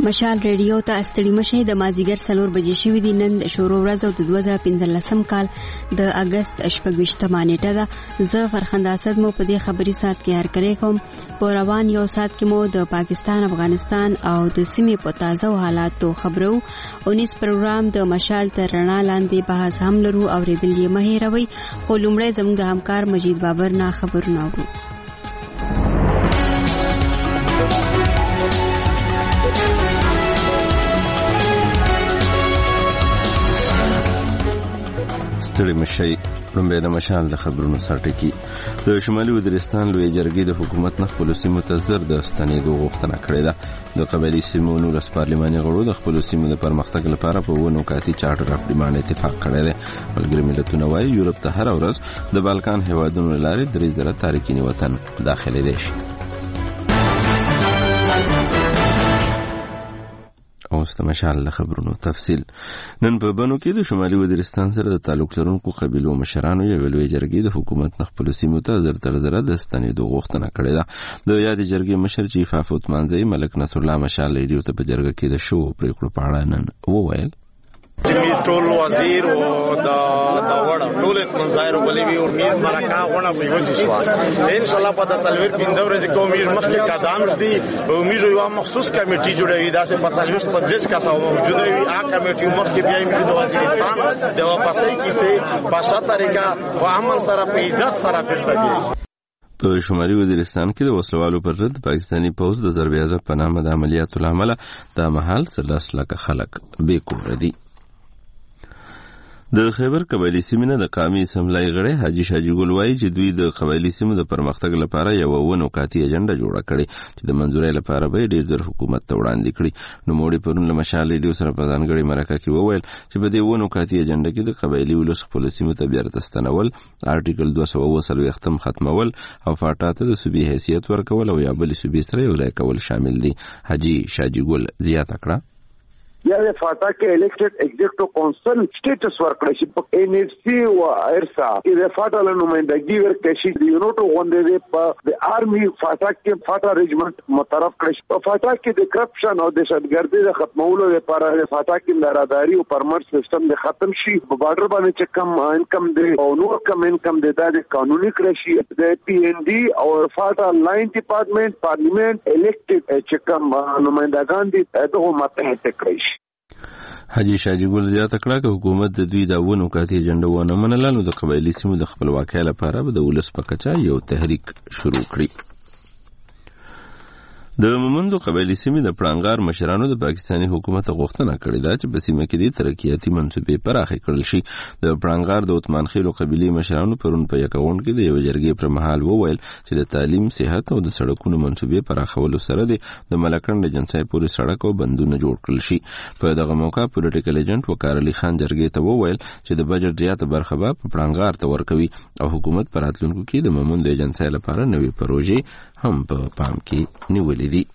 مشال ریډیو ته ستړي مشه د مازیګر 4 بجې شوې دي. نن شروع ورځ او د 2015 کال د اگست 28 نیټه ده. زه فرخنده اسد مو په دې خبري سات کې هرکلی کوم. په روان یو سات کې مو د پاکستان، افغانستان او د سیمې په تازه حالاتو خبرو. 19 پروګرام د مشال تر رڼا لاندې بحث هم لرو او ریدل یې مه هېروئ. خو لومړی زموږ د همکار مجید بابر نه خبرونه اورو. ستړي مشي لومبه د مشال د خبرونو سرټکی. د شمالي وزیرستان لوی جرګې د حکومت نه خپل سیمو ته زر د ستنېدو غوښتنه کړې ده. د قبایلی سیمو نورس پارلماني غړو د خپل سیمو د پرمختګ لپاره په ونو کاتی چارټر اف ډیماند اتفاق کړی دی. ملګری ملتونه وايي یورپ ته هر ورځ د بالکان هیوادونو لارې 3,000 تارکین وطن داخلي دي. اوس د مشال د خبرونو تفصیل. نن په بنو کې د شمالي وزیرستان سره د تعلق لرونکو قبیلو مشرانو یو لوی جرګې د حکومت نه خپل سیمو ته زر تر زر د ستنېدو غوښتنه کړې ده. د یاد جرګې مشر چیف افوت منځي ملک نصر الله مشال ریډیو ته په جرګه کې د شو پریکړو په اړه نن وویل. ټول وزیر او د وړ ټول منځایرو ولوي او میر مرکه غونه په وځي شو ان شاء الله په تلویر پیندور چې کوم میر مخکې قدم دي او میر یو مخصوص کمیټي جوړوي دا چې په تلویر په 10 کسه موجوده وي هغه کمیټي مخکې بیا میر د وزیرستان د واپسې کیسه په شاته طریقه او امن سره په عزت سره پرتګي. په شمالي وزیرستان کې د وسلوالو پر ضد پاکستاني پوځ د ضربې عزب په نامه د عملیاتو لامل د محل 13 لک خلک بې کور دي. د خیبر قبایلی سیمې نه د قومي اسمبلی غړی حاجی شاجی ګل وایي چې دوی د قبایلی سیمو د پرمختګ لپاره یو ونو کاتی اجنډا جوړه کړې چې د منځورۍ لپاره به ډېر ژر حکومت ته وړاندې کړي. نو موړي پرون له مشال ریډیو سره په ځانګړې مرکه کې وویل چې په دې ونو کاتی اجنډا کې د قبایلی ولس خپل سیمو ته بیرته ستنول، آرټیکل 230 ختمول او فاټا ته د صوبې حیثیت ورکول او یا بل صوبې سره یو ځای کول شامل دي. حاجی شاجی ګل زیاته کړه یا د فاټا کې الیکټډ ایگزیکټیو کونسل سټیټس ورکړی چې په ان اف سی او ارسا د فاټا له نمائندګي ورکړي چې د یونټو غونډې په د آرمي فاټا کې فاټا ریجمنټ مترف کړی. په فاټا کې د کرپشن او د دهشتګردۍ د ختمولو لپاره د فاټا کې لاراداري او پرمټ سیستم د ختم شي. په بارډر باندې چې کم انکم دی او نور کم انکم دی دا د قانوني کړی شي. د پی ان ډي او فاټا لاین ډپارټمنټ پارلیمنت الیکټډ چې کم نمائندگان دي دغه متحد کړی شي. حاجی شاجی ګل زیاته کړه چې حکومت د دوی د ونو کاتی اجنډا ونه منله نو د قبایلی سیمو د خپلواکۍ لپاره به د ولس په کچه یو تحریک شروع کړي. د مومندو قبایلی سیمې د پړانګار مشرانو د پاکستاني حکومت غوښتنه کړې ده چې په سیمه کې د ترقیاتي منصوبې پراخې کړل شي. د پړانګار د عثمان خیلو قبیلې مشرانو پرون په یکاون کې د یو جرګې پر مهال وویل چې د تعلیم، صحت او د سړکونو منصوبې پراخولو سره د ملکند جنسای پورې سړک او بندونه جوړ کړل شي. په دغه موقع پولیټیکل ایجنټ وقار علي خان جرګې ته وویل چې د بجټ زیاته برخه به پړانګار ته ورکوي او حکومت پر راتلونکو کې د مومند جنسای لپاره نوې پروژې هم په پام کې نیولې دي.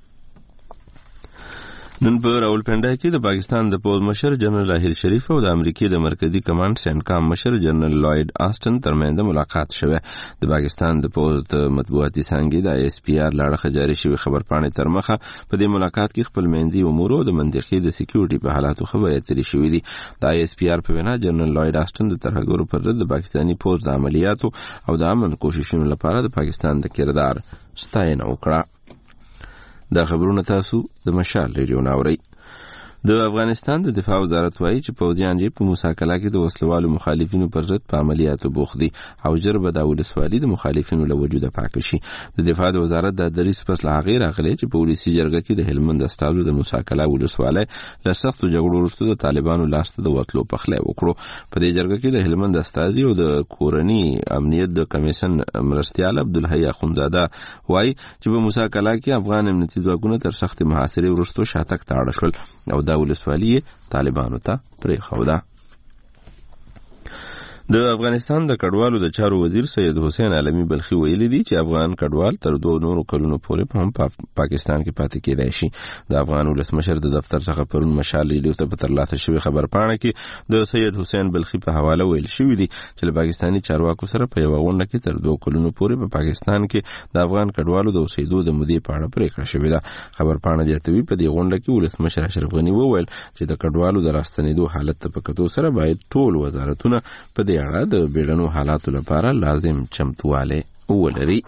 نن په راولپنډا کې د پاکستان د پوځ مشر جنرال احیر شریف او د امریکای د مرکزی کمانډ سینټکام مشر جنرال لوید آسټن ترمنځ ملاقات شوه. د پاکستان د پوځ مطبوعاتي څانګې د آی اس پی آر لاړه جاری شوی خبرپاڼې تر مخه په دې ملاقات کې خپل منځي امور او د منطقې د سکیورټي په حالاتو خبرې اترې شوې دي. د آی اس پی آر په وینا جنرال لوید آسټن د ترهګرو پر ضد د پاکستاني پوځ د عملیاتو او د امن کوششونو لپاره د پاکستان د کردار ستاینه وکړه. دا خبرونه تاسو د مشال ریډیو ناورئ. د افغانستان د دفاع وزارت وایي چې پوځیان یې په موسی کلا کې د وسلوالو مخالفینو پر ضد په عملیاتو بوخت دي او ژر به د ولسوالۍ د مخالفینو له وجوده پاک شي. د دفاع د وزارت د دریس پس له هغې راغلی چې په ولسي جرګه کې د هلمند استازو د موسی کلا ولسوالۍ له سختو جګړو وروسته د طالبانو لاسته د وتلو پخلی وکړو. په دې جرګه کې د هلمند استازي او د کورني امنیت د کمیشن مرستیال عبدالحی اخونزاده وایي چې په موسی کلا کې افغان امنیتي ځواکونه تر سختې محاصرې وروسته شاتګ ته اړ شول او دا ولسوالي طالبانو ته پرېښوده. د افغانستان د کډوالو د چارو وزیر سید حسین علمی بلخي ویلي دي چې افغان کډوال تر 2 نورو کلونو پورې په پاکستان کې پاتې کېدای شي. د افغان ولسمشر د دفتر څخه پرون مشال لیدو ته په ترلاسه شوی خبر پاڼه کې د سید حسین بلخي په حواله ویل شوی دی چې له پاکستاني چارواکو سره په یو غونډه کې تر 2 کلونو پورې په پاکستان کې د افغان کډوالو د اوسېدو د مودې په اړه پریکړه شوې ده. خبر پاڼه زیاتوي په دې غونډه کې ولسمشر اشرف غني وویل چې د کډوالو د راستنېدو حالت ته په کتو سره باید ټول وزارتونه په دې اړه د بیړنو حالاتو لپاره لازم چمتوالی ولري.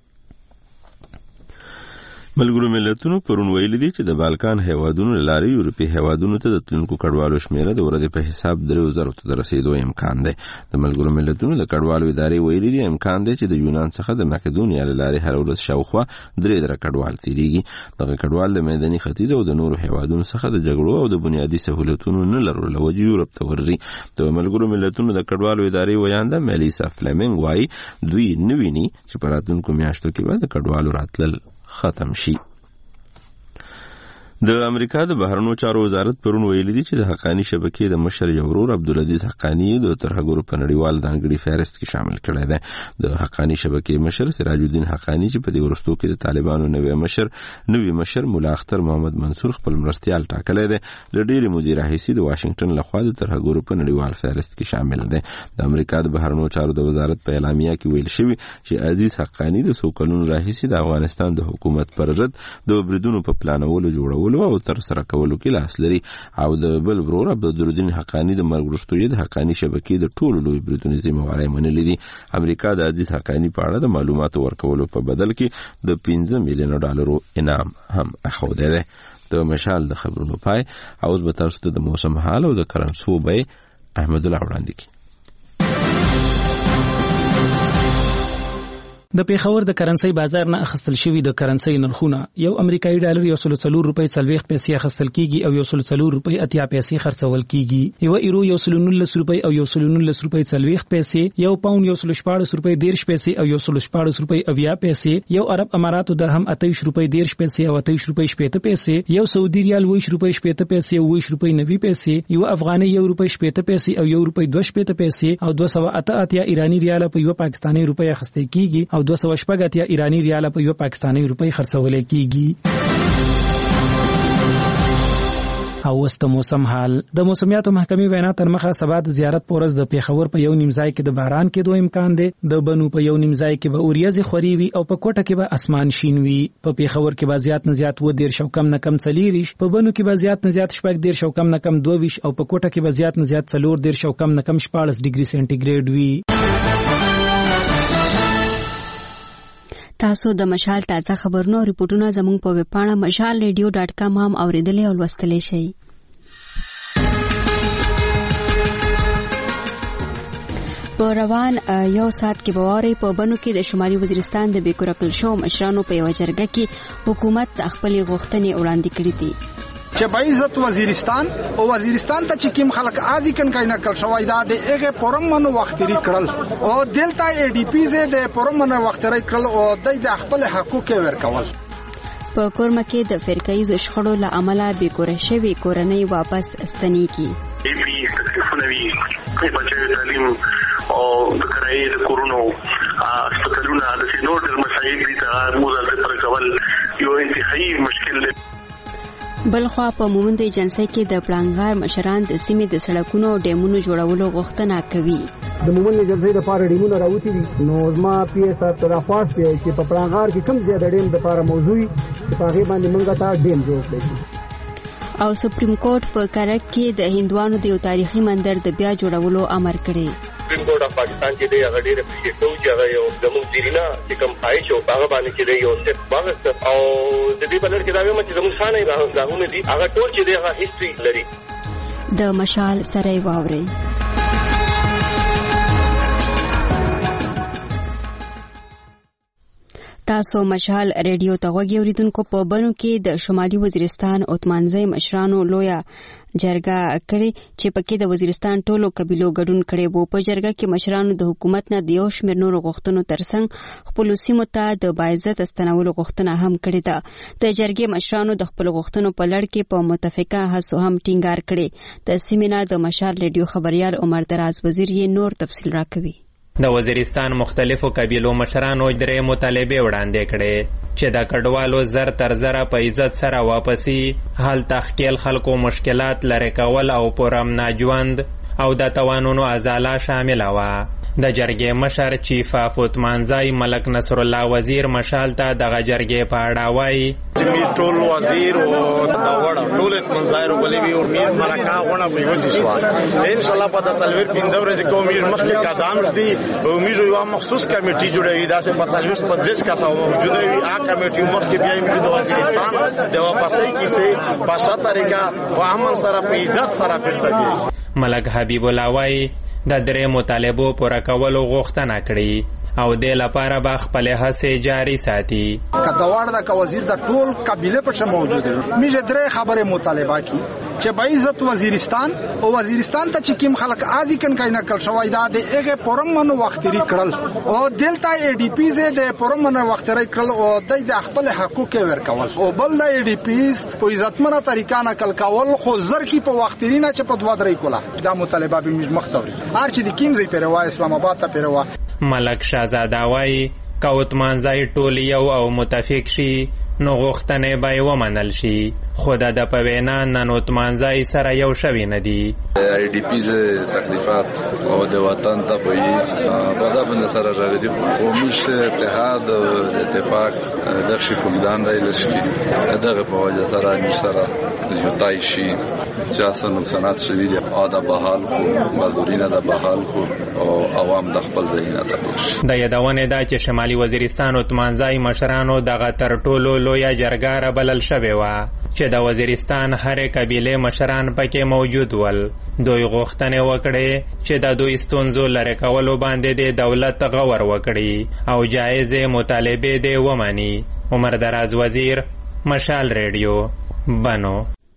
ملګرو ملتونو پرون ویلي دي چې د بالکان هیوادونو لارې یورپي هیوادونو ته د تلونکو کډوالو شمیره د ورځې په حساب 3000 ته رسیدو امکان دی. د ملګرو ملتونو د کډوالو ادارې ویلي دي امکان دی چې د یونان څخه د مقدونیا لارې هر ورځ شاوخوا 3 کډوال تیریږي. دغه کډوال د میداني ختیځ او د نورو هیوادونو څخه د جګړو او د بنیادي سہولتونو نه لرلو له وجې یورپ ته ورځي. د ملګرو ملتونو د کډوالو ادارې ویانده میلیسا فلمنګ وايي دوی نویني چې په راتلونکو میاشتو کې به د کډوالو راتلل ختم شي. د امریکا د بهرنیو چارو وزارت پرون ویلي دي چې د حقانی شبکې د مشر یورور عبدالعزیز حقانی د ترهګرو په نړیوال ځانګړي فهرست کې شامل کړی دی. د حقانی شبکې مشر سراج الدین حقانی چې په دې وروستو کې د طالبانو نوی مشر مولا اختر محمد منصور خپل مرستیال ټاکلی دی. له ډېرې مودې راهیسې د واشنګټن لخوا د ترهګرو په نړیوال فهرست کې شامل دی. د امریکا د بهرنیو چارو د وزارت په اعلامیه کې ویل شوی چې عزیز حقانی د څو کلونو راهیسې د افغانستان د حکومت پر ضد د بریدونو په پلانولو جوړولو او تر سره کولو کې لاس لري او د بل ورور عبدالدین حقانی د مرګ وروسته د حقانی شبکې د ټولو لوی بریدونو ذمہواری منلې دي. امریکا د عزیز حقانی په اړه د معلوماتو ورکولو په بدل کې د $15 میلیون انعام هم اخوده ده. د مشال د خبرونو پای او اوس به تاسو ته د موسم حال او د کرنسو به احمد الله وړاندې کی. د پیښور د کرنسي بازار نه اخیستل شوی د کرنسي نرخونه یو امریکایي ډالر 104 روپۍ 40 پیسې اخیستل کیږي او 104 روپۍ 80 پیسې خرڅول کیږي. یو ایرو 119 روپۍ او 119 روپۍ 40 پیسې، یو پاوند 114 روپۍ 10 پیسې او 114 روپۍ 80 پیسې، یو عرب اماراتو درهم 28 روپۍ 10 پیسې او 28 روپۍ 70 پیسې، یو سعودي ریال 20 روپۍ 70 پیسې او 20 روپۍ 90 پیسې، یو افغاني 1 روپۍ 70 پیسې او 1 روپۍ 2 پیسې او 288 ایرانی ریال په یو پاکستاني روپۍ اخیستل کیږي او 280 ایرانی ریال په یو پاکستاني روپۍ خرڅول کیږي. او وست موسم حال د موسمیاتو محکمې وینا تر مخه سبا د زیارت پورز د پیښور په یو نیمځای کې د باران کې دوه امکان دی، د بنو په یو نیمځای کې به اوریاز خوري وي او په کوټه کې به اسمان شین وي. په پیښور کې به زیات نه زیات 10 کم نه کم 40، په بنو کې به زیات نه زیات 10 کم نه کم 22 او په کوټه کې به زیات نه زیات 14 کم نه کم 14 ډیګري سنټیګریډ وي. تاسو د مشال تازه خبرونو ریپورتونه زموږ په ویب پاڼه mashalradio.com هم اوریدلای او لوستلای شئ. په روان یو ساعت کې بواري په بنو کې د شمالي وزیرستان د بیکورکل شو مشرانو په یو جرګه کې حکومت خپل غوښتنې وړاندې کړې دي چې بعزت وزیرستان او وزیرستان ته چې کوم خلک ازي کنه کل شوای دا د هغه پرمنو وختري کړل او دلته ای ډی پی زه د پرمنو وختري کړل او د خپل حقوق ورکول. په کورمه کې د فرقایي شخړو له امله بیکوره شوی کورنۍ واپس ستنېږي. بچو تعلیم او د کرایې د کورونو هسپتالونه د سینور د مسایل دي ته موزل پر کول یو انتهایی مشکل دی. بلخوا په مومند ایجنسی کې د پلانګار مشران د سیمې د سړکونو او ډیمونو جوړولو غوښتنه کوي. د مومند ایجنسی لپاره ډیمونه راوتی دي نو زما پی اس ار ترافاس چې په پلانګار کې کم ځای د ډیم لپاره موضوعي په هغه باندې موږ ته ډیم جوړ کړی. او سپریم کورټ په کرک کې د هندوانو د یو تاریخي مندر د بیا جوړولو امر کړی. سپریم کورټ اف پاکستان چې دی هغه ډېر پېښو چې هغه یو زموږ دیرینا چې کوم پایښ او هغه باندې چې دی یو څه باغ او د دې په لړ کې دا وایم چې زموږ ثاني راغونه دي هغه ټول چې دی هغه هیستوري لري. د مشال سره واوري تاسو مشال ریډیو ته غوږی اوریدونکو. په بنو کې د شمالي وزیرستان اوتمانځي مشرانو لویا جرګه کړې چې پکې د وزیرستان ټولو قبیلو ګډون کړي وو. په جرګه کې مشرانو د حکومت نه د یو شمېر نورو غوښتنو ترڅنګ خپلو سیمو ته د باعزت استنولو غوښتنه هم کړې ده. د جرګې مشرانو د خپلو غوښتنو په لړ کې په متفقه هڅو هم ټینګار کړي. د سیمې نه د مشال ریډیو خبريال عمر دراز وزیر یې نور تفصیل راکوي. د وزیرستان مختلفو قبیلو مشرانو درې مطالبه وړاندې کړي چې د کډوالو زر تر زره په عزت سره واپسی، حل تخکیل خلکو مشکلات لري کول او پرامن ژوند او د توانونو ازاله شامل و. د جرګې مشر چیف افوت منځای ملک نصر الله وزیر مشال ته د جرګې په اړه وایي چې ټول وزیر او د وړ ټول منځای ولې وی او میر مرکه غونه په وځي شو ان شاء الله په تلویر پیندور چې کومیر مخکې قدم دي او میر یو مخصوص کمیټي جوړوي دا چې په تلویر په ځس کا سو موجوده وي هغه کمیټي مخکې بیا میر د وزیرستان د واپسې کیسه په شاته طریقه او عمل سره په عزت سره پرته. ملک حبیب الله وایي د درې مطالبو پوره کولو غوښتنه کړې او د لپاره به خپل هڅې جاری ساتي. کډوال د وزیر د ټول قبیله په شمول موجود دي. میږه درې خبره مطالبه کی چې به عزت وزیرستان او وزیرستان ته چې کوم خلک ازي کین کل شوی دا د هغه پرمنو وختري کړل او دلته ای ډی پی زه د پرمنو وختري کړل او د خپل حقوق ورکول او بل د ای ډی پی په عزتمنه طریقه نقل کول خو زر کی په وختري نه چې په دوه درې کوله دا مطالبه به مختوري هر چې د کیمزي پیروا اسلام آباد ته پیروا. ملک شاهزاده وایي کوت منځای ټول یو او متفق شي نو غوښتنې به ومنل شي، خو د په وینا نن منځای سره یو شوي نه دي. ای ډی پی تکلیفات او د وطن ته په دا باندې سره راغلي قومي اتحاد او اتفاق د شفقدان راځي دغه په وجه سره نشره یوتای شي چې اصل نقصانات شوي دي او د بحال خو مزدورینه د بحال خو او عوام د خپل ځایونه ته د یادونه دا چې شمالي وزیرستان او منځای مشرانو دغه تر ټولو لویه جرګه را بلل شوې وه چې د وزیرستان هرې قبیلې مشران پکې موجود ول. دوی غوښتنې وکړې چې د دوی ستونزو لرې کولو باندې د دولت غور وکړي او جایزې مطالبې دې ومني. عمر دراز وزیر مشال ریډیو بنو.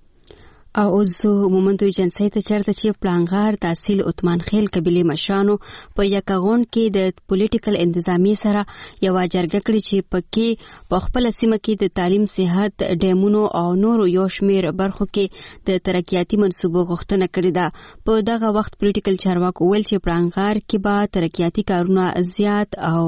او اوس مومندوی جنسي ته چرته چې پلانغار تحصیل عثمان خیل قبیله مشرانو په یکاغون کې د پولیټیکل انتظامی سره یو جرګه کړې چې پکې په خپل سیمه کې د تعلیم، صحت، ډیمونو او نورو یو شمیر برخو کې د ترقیاتي منصوبو غوښتنه کړې ده. په دغه وخت پولیټیکل چارواکو ویل چې پلانغار کې به ترقیاتي کارونه زیات او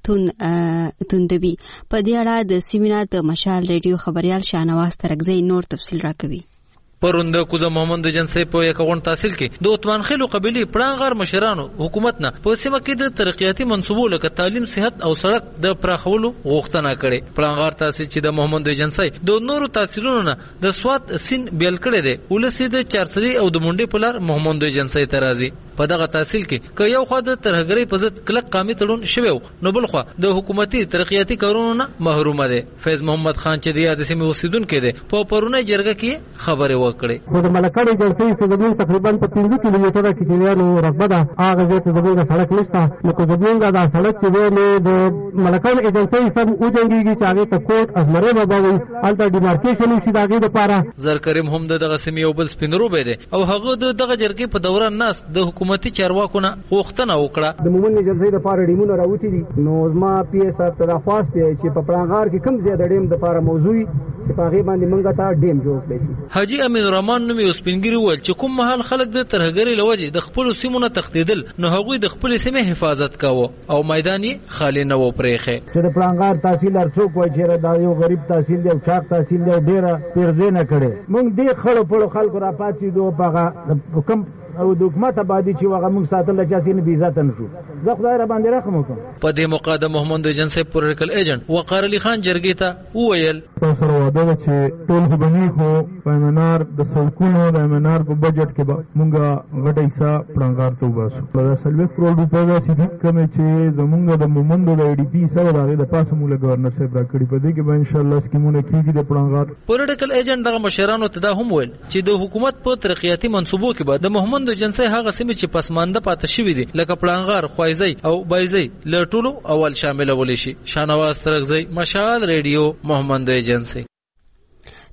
توندوي. په دې اړه د سیمینار د مشال ریډیو خبريال شاهنواز ترکزی نور تفصیل راکوي. پروند کوزه محمد جنسي په یکاون تحصیل کې د عثمان خیل قبیله پړانغار مشرانو حکومت نه په سیمه کې د ترقیاتي منصوبو لکه تعلیم، صحت او سړک د پراخولو غوښتنه کړې. پړانغار تحصیل چې د محمد جنسي د نورو تحصیلونو نه د سواد سین بیل کړي دي ولسی د چارسدي او د منډي پلار محمد جنسي ترازی په دغه تحصیل کې که یو خو د ترهګری په ضد کلک قامي تړون شوی نو بل خو د حکومتي ترقیاتي کارونو نه محروم دي. فیض محمد خان چې د یاد سیمه اوسیدونکو دي په پرونه جرګه کې خبره خو د ملکړې جلسې چې زموږ تقریبا په 15 کیلومتره کې چلیانو رقبه ده هغه ځای ته زموږ سړک نشته. نو که زموږ دا سړک چې دی نو د ملکړې ایجنسۍ سم وجنګېږي چې هغې ته کوټ ازمرې به وي هلته ډیمارکیشن وشي د هغې دپاره. زرکریم هم د دغه سیمې یو بل سپینروبی دی او هغه د دغه جرګې په دوران ناست د حکومتي چارواکو نه غوښتنه وکړه. د مومند جلسې دپاره ډیمونه راوتي دي نو زما پی ایس ته دا خواست دی چې په پړانغار کې کوم ځای د ډیم دپاره موضوع وي چې په هغې باندې موږ ته ډیم جوړ کړی شي. حاجي امین الرحمن نومي اوسپنګري وویل چې کوم مهال خلک د ترهګرۍ له وجې د خپلو سیمو نه تښتېدل نو هغوی د خپلې سیمې حفاظت کاوه او میدان یې خالي نه و پرېښی. چې د پړانغار تحصیل هر څوک وایي چې دا یو غریب تحصیل دی او چاق تحصیل دی او ډېره پیرزې نه کړې. موږ دې خړو پړو خلکو را پاڅېدو په هغه کم او د حکومت آبادي چې هغه موږ ساتل چا سینې بې عزته نه شو. زه خدای را باندې رحم وکړم. په دې موقع د محمد جنسي پولیټیکل ایجنټ وقار علي خان جرګې ته وویل تاسو سره واده ده چې ټول خو بني خو په منار د سړکونو د منار په بجټ کې به موږ غټه حصہ پړانغار ته وباسو. دا 40 کروڑ روپۍ داسې دي کومې چې زموږ د مومندو د ای ډي پي سره د هغې د پاسه موږ له ګورنر صاحب راکړي. په دې کې به انشاءالله سکیمونه کېږي د پړانغار. پولیټیکل ایجنټ دغه مشرانو ته دا هم ویل چې د حکومت په ترقیاتي منصوبو کې به د محمد جنسي هغه سیمې چې پسمانده پاتې شوي دي لکه پړانغار، خوایزی او بایزی له ټولو اول شاملولی شي. شاهنواز ترکزی، مشال ریډیو، محمد ایجنسی.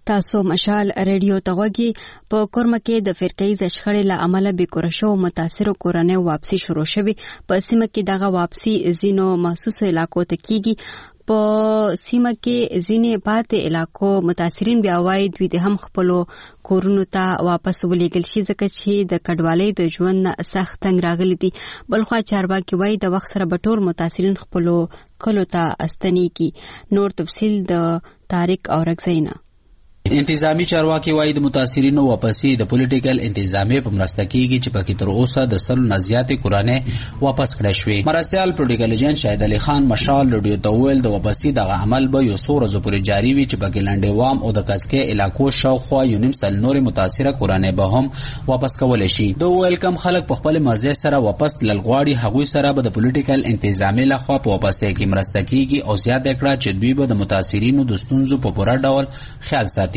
تاسو مشال ریډیو ته غوږی. په کورمه کې د فرقې د شخړې له امله بیکوره شو متاثر کورنۍ واپسی شروع شوه. په سیمه کې دغه واپسی زینو محسوس علاقو ته کیږي. په سیمه کې ځینې پاتې علاقو متاثرین بیا وایي دوی د هم خپل کورونو ته واپس ولېږل شي ځکه چې د کډوالۍ د ژوند سخت تنګ راغلي دي. بلخوا چارواکي وایي د وخت سره به ټول متاثرین خپل کلو ته استنیږي. نور تفصیل د طارق اورکزینا. انتظامی چارواکي وایي د متاثرینو واپسی د پولیټیکل انتظامی په مرسته کیږي چې پکې تر اوسه د 100 نه زیاتې کورانې واپس کړې شوې. مرستیال پولیټیکل ایجنټ شاهد علي خان مشال رادیو ته ویل د واپسی دغه عمل به یو څو ورځې پورې جاري وي چې پکې لنډوام او د کسکې علاقو شاوخوا یو نیم سل نور متاثره کورانې به هم واپس کولای شي. دوی ویل کم خلک په خپل مرزي سره واپس للغواړي هغوی سره به د پولیټیکل انتظامی لخوا په واپسی کې مرسته کیږي او زیاته کړه چې دوی به د متاثرینو د ستونزو په پوره ډول خیال ساتي.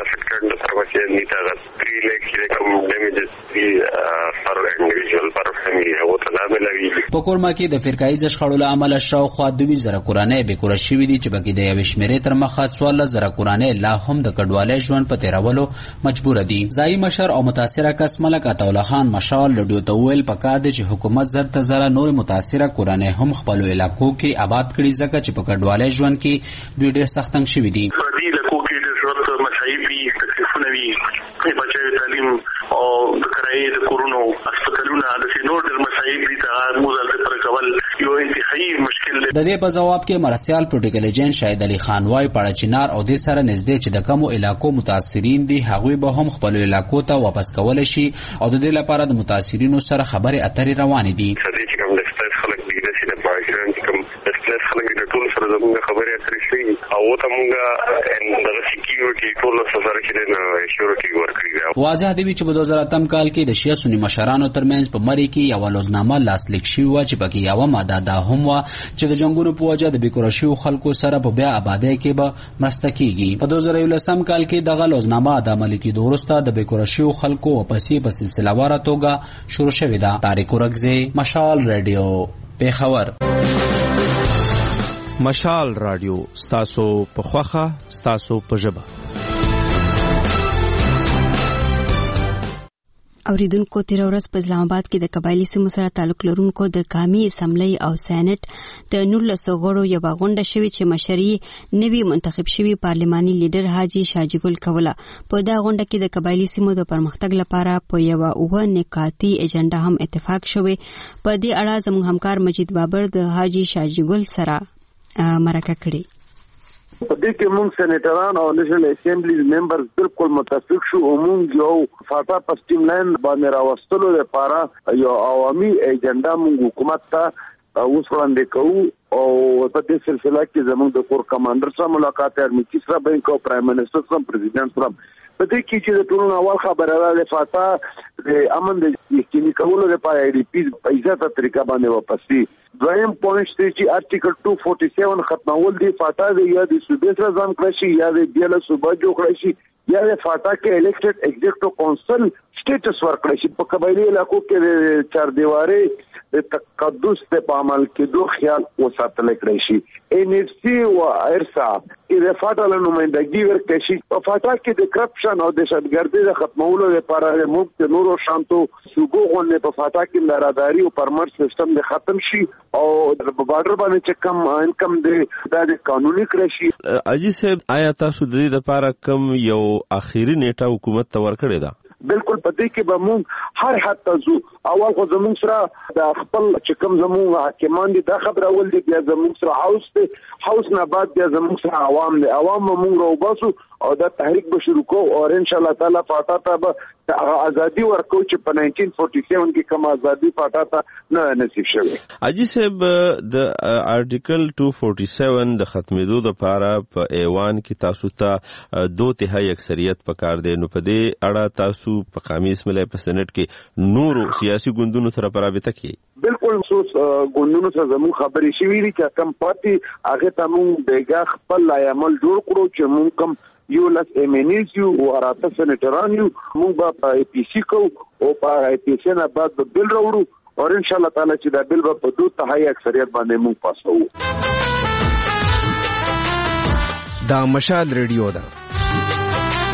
په کورما کې د فرقایي شخړو له امله شاوخوا 2000 کورانې بیکوره شوې دي چې بګې د یو شمیرې تر مخه 14,000 کورانې لا هم د کډوالۍ ژوند په تیرولو مجبور دي. ځایي مشر او متاثره کس ملک عطاالله خان مشال رادیو ته ویل پکار دی چې حکومت زر ته زر نور متاثره کورانې هم خپل علاقو کې آباد کړي ځکه چې په کډوالۍ ژوند کې دوی ډېر سخت تنګ شوي دي. بچای تعلیم او د کرایې د کورونو هسپتالونو د سینور د مسایل دي ته موزل پر کول یو انتهایی مشکل دی. د دې په جواب کې مرستیال پروتوکول ایجنټ شاهد علي خان وايي پړه چنار او د سره نږدې چې د کومو علاقو متاثرین دي هغوی به هم خپل علاقو ته واپس کول شي او د دې لپاره د متاثرینو سره خبرې اترې روانې دي. خلک دي د پاکستان کوم د خلک د ټول سره زموږ خبرې اترې شي او ته موږ د سکیورټي ټول سره کې د سکیورټي ورکړي. واضح دی چې په 2008 کال کې د شیعه سنی مشرانو ترمنځ په مری کې یو لوزنامه لاسلیک شوی و چې پکې یو ماده ده هم و چې د جنگونو په وجه د بیکوره شویو خلکو سره په بیا آبادی کې به مرسته کیږي. په 2011 کال کې دغه لوزنامه د عملي کېدو وروسته د بیکوره شویو خلکو واپسی په سلسله واره توګه شروع شوې ده. طارق اورکزی، مشال رادیو، پیښور. مشال رادیو ستاسو په خوخه ستاسو په ژبه. اوریدونکو تیر ورځ په اسلام آباد کې د قبایلی سیمو سره تعلق لرونکو د قومي اسمبلی او سېنات د 19 غړو یو غونډه شوې چې مشري نوی منتخب شوی پارلماني لیډر حاجی شاجګل کوله. په دا غونډه کې د قبایلی سیمو د پرمختګ لپاره په یو نکاتی ایجنډا هم اتفاق شوی. په دې اړه زموږ همکار مجید بابر د حاجی شاجګل سره مرکه کړې. په دې کې موږ سېنیټران او نېشنل اسمبلی ممبرز بالکل متفق شو او موږ یو فاټا په سټیم لاین باندې راوستلو لپاره یو عوامي ایجنډا موږ حکومت ته اوس وړاندې کوو او په دې سلسله کې زموږ د کور کمانډر سره ملاقات ارمیکی سره بینک او پرایم منسٹر سره پریزیدنت سره په دې کې چې د ټولو اول خبره ده فاټا د امن د یقیني کولو لپاره ای ډی پی په ایزاته طریقه باندې واپسي. دویم پوینټ چې آرټیکل 247 ختمول دی فاټا د یا د صوبې سره ځان کړی شي یا د بیل صوبې جوړ کړی شي یا د فاټا کې الیکټډ ایگزیکټیو کونسل سټیټس ورکړی شي. په قبایلی علاقو کې چار دیواره د تقدس په عمل کې دوه خیال وساتل کړی شي. ان اف سی او ارسا د فاټا له نمائندګي ورکړي شي. په فاټا کې د کرپشن او د دهشتګردۍ د ختمولو لپاره موږ د نورو شانتو صوبو غونډه په فاټا کې لاراداري او پرمټ سیستم د ختم شي او په بارډر باندې چې کم انکم د قانوني کړی شي. اجي صاحب آیا تاسو د دې لپاره کوم یو اخیری نیټه حکومت ته ورکړې ده؟ بالکل په دې کې به موږ هر حد ته ځو. اول خو زموږ سره د خپل چې کوم زموږ حاکمان دي دا خبره ول دي بیا زموږ سره هاوس نه بعد بیا زموږ سره عوام دي. عوام موږ راوباسو او دا تحریک به شروع کوو او ان شاء الله تعالی فاټا ته به ازادي ورکو چې په 1947 کې کوم ازادي فاټا ته نه نصیب شوه. اجي صاحب د آرټیکل 247 د ختمېدو لپاره په ایوان کې تاسو ته 2/3 اکثریت پکار دی. نو په دې اړه تاسو په قومي اسمبلی په سېنات کې نورو سیاسي ګوندونو سره پرابطه کوي؟ بالکل سوس ګوندونو سره زموږ خبرې شوې دي چې کم پاتې هغه ته موږ بیګا خپل عمل جوړ کړو چې موږ کم یو لاس ایمنیز یو او راته سېنیټران یو موږ په ای پی سی کو او په ای پی سی نه بعد به بل راوړو او ان شاء الله تعالی چې دا بل به په 2/3 اکثریت باندې موږ پاسو. دا مشال ریډیو ده.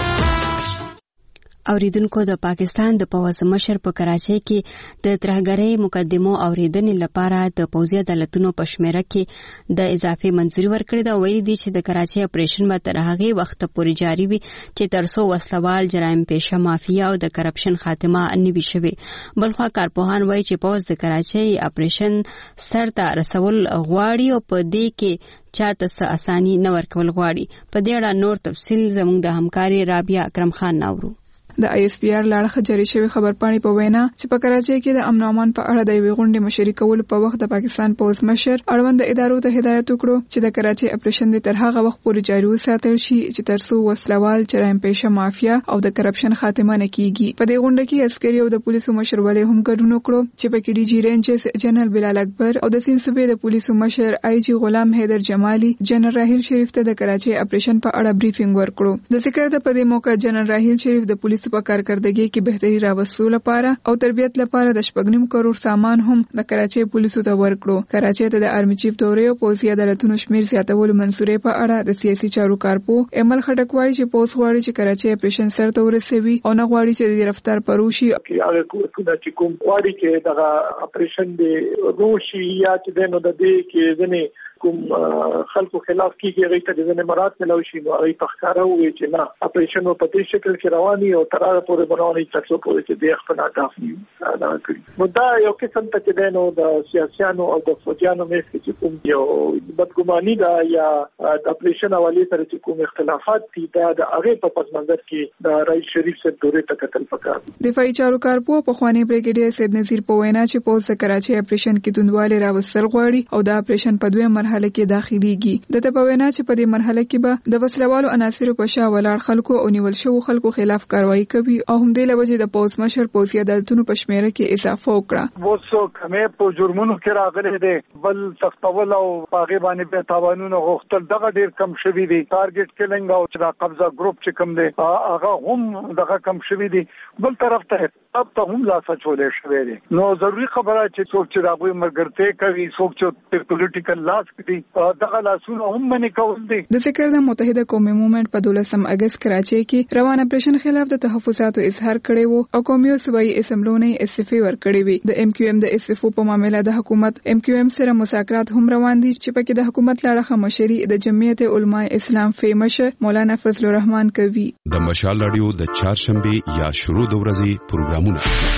اوریدونکو د پاکستان د پوځ مشر په کراچۍ کې د ترهګرۍ مقدمو اوریدنې لپاره د پوځي عدالتونو په شمیره کې د اضافي منځوري ورکړې ده. ویلي دي چې د کراچۍ اپریشن به تر هغې وخت پورې جاري وي چې ترڅو وسلوال جرایم پیشه مافیا او د کرپشن خاتمه نه وي شوې. بلخوا کارپوهان وایي چې پوځ د کراچۍ اپریشن سرته رسول غواړي او په دې کې چاته څه اساني نه ورکول غواړي. په دې اړه نور تفصیل زموږ د همکاري رابعه اکرم خان ناورو. د ISPR لاړه جاری شوی خبرپاڼې په وینا چې په کراچۍ کې د امن او امان په اړه د یوې غونډې مشري کول په وخت د پاکستان پوځ مشر اړوند ادارو ته هدایت وکړو چې د کراچۍ اپریشن د تر هغه وخت پورې جاري وساتل شي چې ترڅو وسلوال جرایم پیشه مافیا او د کرپشن خاتمه نه کیږي. په دې غونډه کې عسکري او د پولیسو مشر ولې هم ګډون وکړو چې په کې DG رینجز جنرال بلال اکبر او د سیند صوبې د پولیسو مشر IG غلام حیدر جمالي جنرال راحیل شریف ته د کراچۍ اپریشن په اړه بریفینګ ورکړو. د ذکر د په دې موقع جنرال راحیل شریف د پولیسو په کارکردګۍ کې بهتري راوستلو لپاره او تربیت لپاره د 8.5 کروڑ سامان هم د کراچۍ پولیسو ته ورکړو. کراچۍ ته د آرمي چیف دورې او پوځي عدالتونو شمیر زیاتولو منصورې په اړه د سیاسي چارو کارپو امل خټک وایي چې پوځ غواړي چې کراچۍ اپریشن سرته ورسوي او نه غواړي چې د رفتار پروشي هغه کومه چې کوم غواړي چې د اپریشن د روشي یا چې د نو د دې کې ځنه کوم خلکو خلاف کیږي هغه ته د زمرات ملو شي نو هغه تخکاره وي چې نه اپریشن په دې شکل کې رواني او تر هغه پورې باندې تاسو پورې چې د خپل اهداف نه کړی. نو دا یو قسم ته چې نو د سیاسيانو او د فوجانو مې چې کوم یو بدګماني دا یا د اپریشن حواله سره چې کوم اختلافات دي دا د هغه په پس منظر کې د رئیس شریف سره دورې ته کتل پکار. دفاعي چارو کارپو په خواني بریګیډیر سید نذیر په وینا چې پولیس کراچۍ اپریشن کې توندواله راوستل غواړي او د اپریشن په دوه مرحله کې داخليږي. د په وینا چې په دې مرحله کې به د وسلوالو عناصرو په شا ولاړ خلکو او نیول شو خلکو خلاف کاروایی کوي او هم د لوجې د پولیس مشر پولیسي عدالتونو په شمیره کې اضافه وکړه. وڅو کمې په جرمونو کې راغلي دي بل تختول او پاغي باندې په تاوانونو غوښتل دغه ډیر کم شوی دي. ټارګټ کلینګ او چې قبضه ګروپ چې کم دي هغه هم دغه کم شوی دي. بل طرف ته هم لا سچولې شوی دي. نو ضروری خبره چې څوک چې راغوي مرګرته کوي څوک چې پولیټیکل لاس کوي دغه لاسونه هم باندې کول دي. د ذکر د متحده قومي موومېنټ په 12 اگست کراچۍ کې روان اپریشن خلاف د تحفظاتو اظهار کړی وو او قومي او صوبایي اسمبلونه استعفا ورکړي وي. د MQM د استعفا په معاملې د حکومت MQM سره مذاکرات هم روان دي چې پکې د حکومت لړخه مشري د جمعیت علماء اسلام مشر مولانا فضل الرحمن کوي. د مشال رادیو د چهارشنبه یا شروع د ورځې پروګرامونه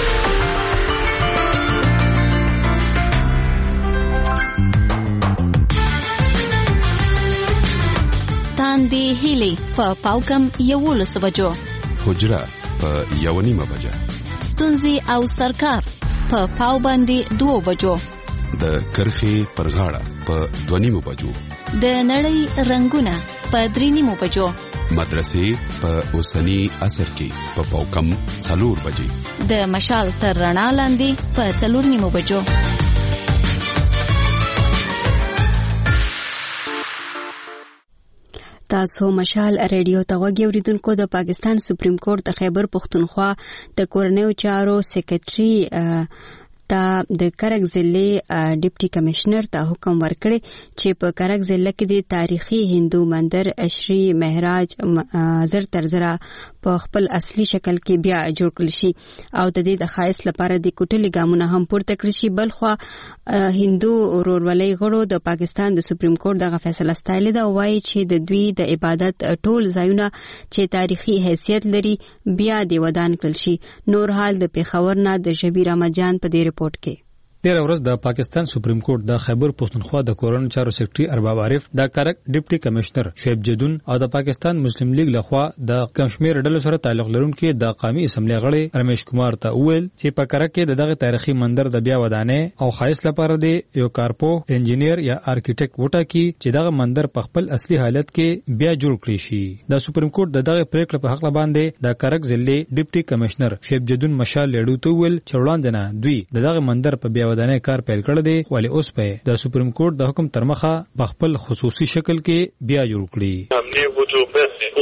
تاندې هیلې په پاوکم 11 بجو، حجره په 1:30 بجه، ستونزې او سرکار په پاو باندې 2 بجو، د کرخي پرغاړه په 2:30 بجو، د نړۍ رنگونه په 3:30 بجو، مدرسې په اوسنی عصر کې په پاوکم 4 بجې، د مشال تر رڼا لاندې په 4:30 بجو. تاسو مشال ریډیو ته غوږی اوریدونکو. د پاکستان سپریم کورټ د خیبر پختونخوا د کورنیو چارو سیکریټري ته د کرک ضلع ډیپټي کمشنر ته حکم ورکړی چې په کرک ضلع کې د تاریخي هندو مندر شری مهراج زر تر زره په خپل اصلي شکل کې بیا جوړ کړل شي او د دې د خاص لپاره د کوټلي ګامونه هم پورته کړی شي. بلخوا هندو ورورولۍ غړو د پاکستان د سپریم کورټ دغه فیصله ستایلې ده او وایي چې د دوی د عبادت ټول ځایونه چې تاریخي حیثیت لري بیا د ودان کړل شي. نور حال د پیښور نه د شبیر احمد جان په دې رپورټ کې. تیر ورځ د پاکستان سپریم کورټ د خیبر پختونخوا د کورن چارو سیکریټري ارباب عارف د کرک ډیپټي کمشنر شعیب جدون او د پاکستان مسلم لیگ لخوا د کشمیر ډلو سره تعلق لرونکي د قومي اسمبلی غړي رمیش کمار ته وویل چې په کرک کې دغه تاریخي مندر د بیا ودانې او خاص لپاره دی یو کارپو انجینیر یا آرکیټیکټ وټاکي چې دغه مندر په خپل اصلي حالت کې بیا جوړ کړی شي. د سپریم کورټ دغه پریکړه په حق باندې د کرک ضلع ډیپټي کمشنر شعیب جدون مشال لیډو ته ویل چې وړاندې نه دوی دغه مندر په بیا ودانې کار پیل کړی دی ولی اوس په د سپریم کورټ د حکم تر مخه په خپل خصوصي شکل کې بیا جوړ کړی.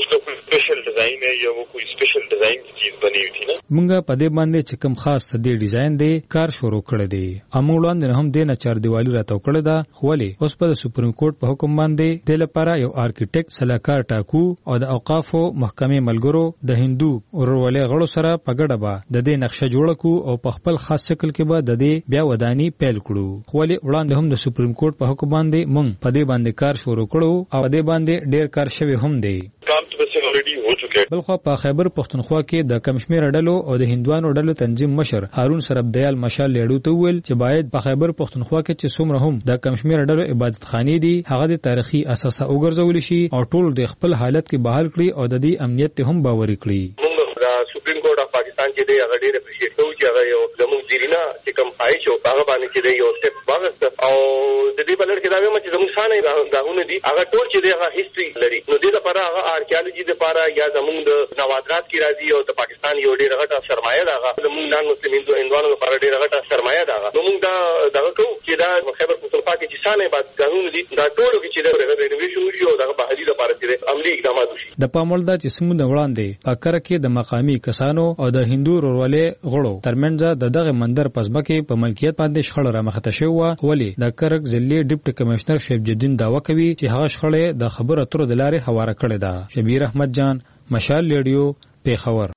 Special design है या वो कोई स्पेशल डिजाइन की चीज बनी हुई थी ना. مونږ په دې باندې چې کوم خاص دې ډیزاین دی کار شروع کړی دی. امون لاندې هم د نچار دیوالی راته کړی دا خولي اوس په سپریم کورټ په حکم باندې د لپاره یو آرکیټیکټ سلاکار ټاکو او د اوقافو محکمې ملګرو د هندو ورولې غړو سره په ګډه به د دې نقشه جوړ کو او په خپل خاص شکل کې به د دې بیا ودانی پیل کړو. خولي وړاندې هم د سپریم کورټ په حکم باندې مونږ په دې باندې کار شروع کړو او د دې باندې ډیر کار شوی هم دی. بلخو په خیبر پښتونخوا کې د کمشمیر ډلو او د هندوانو ډلو تنظیم مشر هارون سربدیال مشال لیډو ته ویل چې باید په خیبر پښتونخوا کې چې څومره هم د کمشمیر ډلو عبادت خانې دي هغه د تاریخي اساسه وګرځول شي او ټول د خپل حالت کې بحال کړي او د دې امنیت هم باوري کړي. سپریم کورټ اف پاکستان چې دی هغه ډېر اپریشیټ کوي چې هغه یو زموږ زیرینا چې کوم خواهش او هغه باندې چې دی یو سټپ واغست او د دې بلر کې دا وایم چې زموږ شانې غاونه دي هغه ټول چې دی هغه هیستوري لري. نو دې لپاره هغه آرکیالوجي لپاره یا زموږ د نوادرات کې راځي او د پاکستان یو ډېر غټه سرمایه ده هغه زموږ نان مسلم هندوانو لپاره ډېر غټه سرمایه ده هغه. نو موږ دا کوو چې دا خیبر پښتونخوا کې چې شانې بعد غاونه دي دا ټول کې چې د رینوویشن وشي او د بحالي لپاره چې عملی اقدامات وشي. د پامول دا چې سمون وړاندې اکر کې د مقامی کسانو او د هندو ورولې غړو ترمنځ د دغه مندر پزما کې په ملکیت باندې شخړه رامخته شوې ولی د کرک ضلعي ډیپټي کمشنر شیب جدین داوا کوي چې هغه شخړه د خبرو اترو د لارې حواله کړې ده. شبیر احمد جان مشال ریډیو پیښور.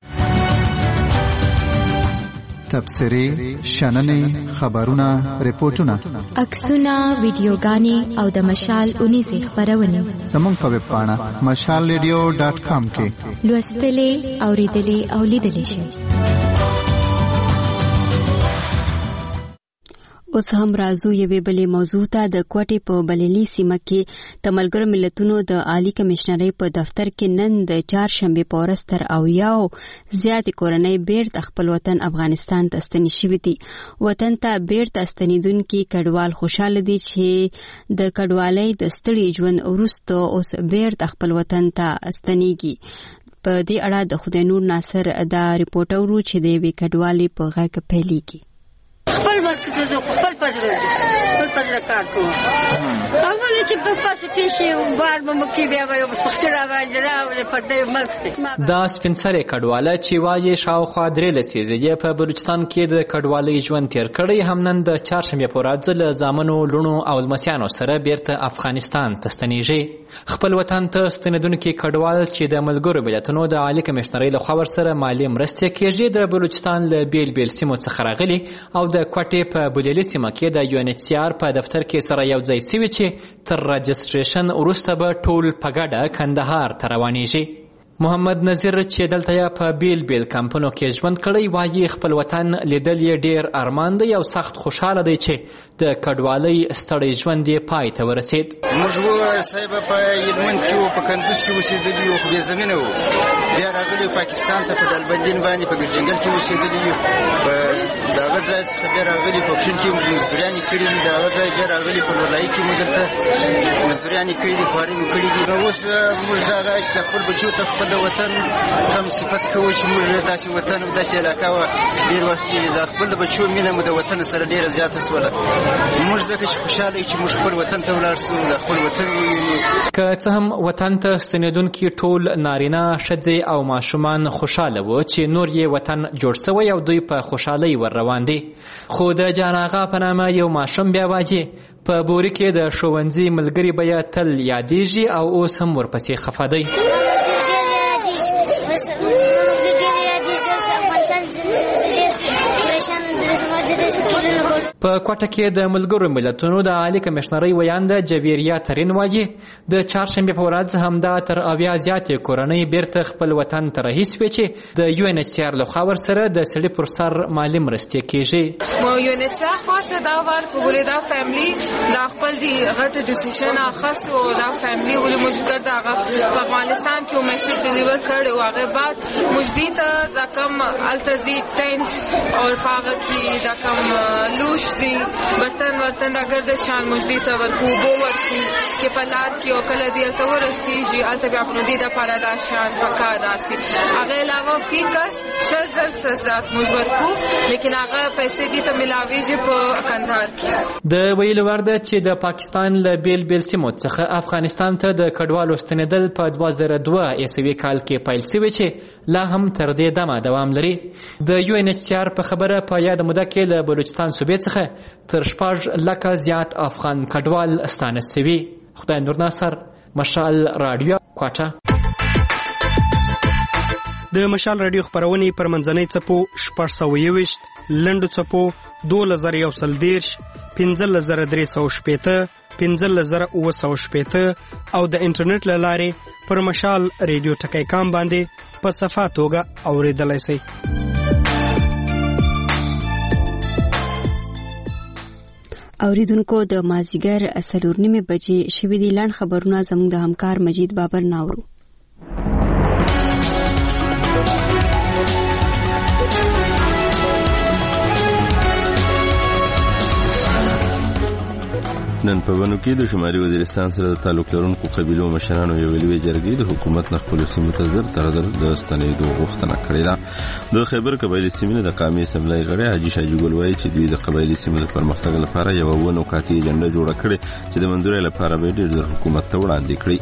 تبصرې شننې خبرونه ریپورتونه عکسونه ویډیوګانې او د مشال 19 خبرونه زموږ په ویب پاڼه mashalradio.com کې لوستلې اوریدلې او لیدلې شئ. اوس هم راځو یوې بلې موضوع ته. د کوټې په بللي سیمه کې د ملګرو ملتونو د عالی کمشنرۍ په دفتر کې نن د چهارشنبې په ورځ تر 80 زیاتې کورنۍ بیرته خپل وطن افغانستان ته ستنې شوي دي. وطن ته بیرته ستنېدونکي کډوال خوشاله دي چې د کډوالۍ د ستړي ژوند وروسته اوس بیرته خپل وطن ته ستنېږي. په دې اړه د خدای نور ناصر دا ریپورټ اورو چې د یوې کډوالې په غږ پیلېږي. خپل وخت ته خپل پدره کار کوم. اول چې په پاسه کې شي بار به مکه بیا به مستخته راوړل او په دې ملک دا سپینسره کډواله چې وايي شاوخوا 3 لسیزې په بلوچستان کې د کډوالۍ ژوند تیر کړی هم نن د چهارشنبې په ورځ له زامنو لونو او لمسیانو سره بیرته افغانستان ته ستنېږي. خپل وطن ته ستنېدونکي کډوال چې د ملګرو ملتونو د عالی کمشنرۍ له خوا سره مالي مرستې کېږي د بلوچستان له بیل سیمو څخه راغلي او د کوټې په بللي سیمه کې د UNHCR په دفتر کې سره یو ځای شوي چې تر رجسټریشن وروسته به ټول په ګډه کندهار ته روانېږي. محمد نذیر چې دلته په بیل کمپونو کې ژوند کړی وایي خپل وطن لیدل یې ډیر ارمان دی او سخت خوشاله دی چې د کډوالۍ ستړی ژوند یې پای ته ورسید. موږ صاحب په یلمن کې په کندوز کې اوسېدلي یو خو بې زمینه وو بیا راغلي پاکستان ته په ډلبندین باندې په ګرجنګل کې اوسېدلي یو په دغه ځای څخه بیا راغلي په پښین کې مزدوريانې کړي دي دغه ځای بیا راغلي په لولایي کې مو دلته مزدوريانې کړي دي خواري مو کړي دي. نو اوس موږ دغه چې خپل بچو ته خپل د وطن کوم صفت کوو چې موږ داسې وطن او داسې علاقه وه ډېر وخت کې د خپل د بچو مینه مو د وطن سره ډېره زیاته شوله. موږ ځکه چې خوشحاله یو چې موږ خپل وطن ته ولاړ شو د خپل وطن ووینو. که څه هم وطن ته ستنېدونکي ټول نارینه ښځې او ماشومان خوشحاله وو چې نور یې وطن جوړ شوی او دوی په خوشحالۍ ور روان دي. خو د جان آغا په نامه یو ماشوم بیا وایي په بوري کې د ښوونځي ملګري به یې تل یادېږي او اوس هم ورپسې خفه دی. په کوټه کې د ملګرو ملتونو د عالی کمشنرۍ ویانده جویریا ترین وایي د چهارشنبې په ورځ همدا تر 80 زیاتې کورنۍ بیرته خپل وطن ته رهي شوې چې د UNHCR له خوا ورسره د سړي پر سر مالي مرستې کېږي. UNHCR خاصه دا ور په دا فیملی دا خپل دی غټ ډیسیژن خاص او دا فیملی ولې موږ دا په افغانستان کې میسج ډیلیور کړو او هغه بعد موږ دې ته دا کم التزی ټینټ او فاغه کې دا کم لوش مشتری برتن اگر د شان مجدي ته ورکو بو ورکو کې پلات کې او کله دی ته ورسیږي اته بیا په دې د پاره دا شان پکار راسي هغه علاوه فیکس 6000 مجبورکو لیکن هغه پیسې دي ته ملاويږي په کندهار کې د ویلو ورده چې د پاکستان له بیل سیمو څخه افغانستان ته د کډوالو ستنېدل په 2002 عیسوي کال کې پیل شوی چې لا هم تر دې دمه دوام لري د UNHCR په خبره په یاد موده کې له بلوچستان صوبې څخه تر 4 لکه زیات افغان کډوال ستانه شوي. خدای نور ناصر، مشال رادیو، کوټه. د مشال رادیو خبرونه پر منځنۍ څپو 621 لنډو څپو 2110 15380 15980 او د انټرنیټ له لارې پر مشال رادیو ټکی کام باندې په صفه توګه اوریدلای شئ. اوریدونکو د مازیګر 4:30 بجې شوې دي لاند خبرونه زموږ د همکار مجید بابر ناورو. نن په ونو کې د شمالي وزیرستان سره د تعلق لرونکو قبیلو مشرانو یو لوی جرګې د حکومت نه خپل سیمو ته زر تر د ستنېدو غوښتنه کړې ده. د خیبر قبایلي سیمې د قومي اسمبلی غړي حاجي شاجي ګل وایي چې دوی د قبایلي سیمو د پرمختګ لپاره یو ونو کاتی اجنډا جوړه کړې چې د منځوري لپاره به ډېر حکومت ته وړاندې کړي.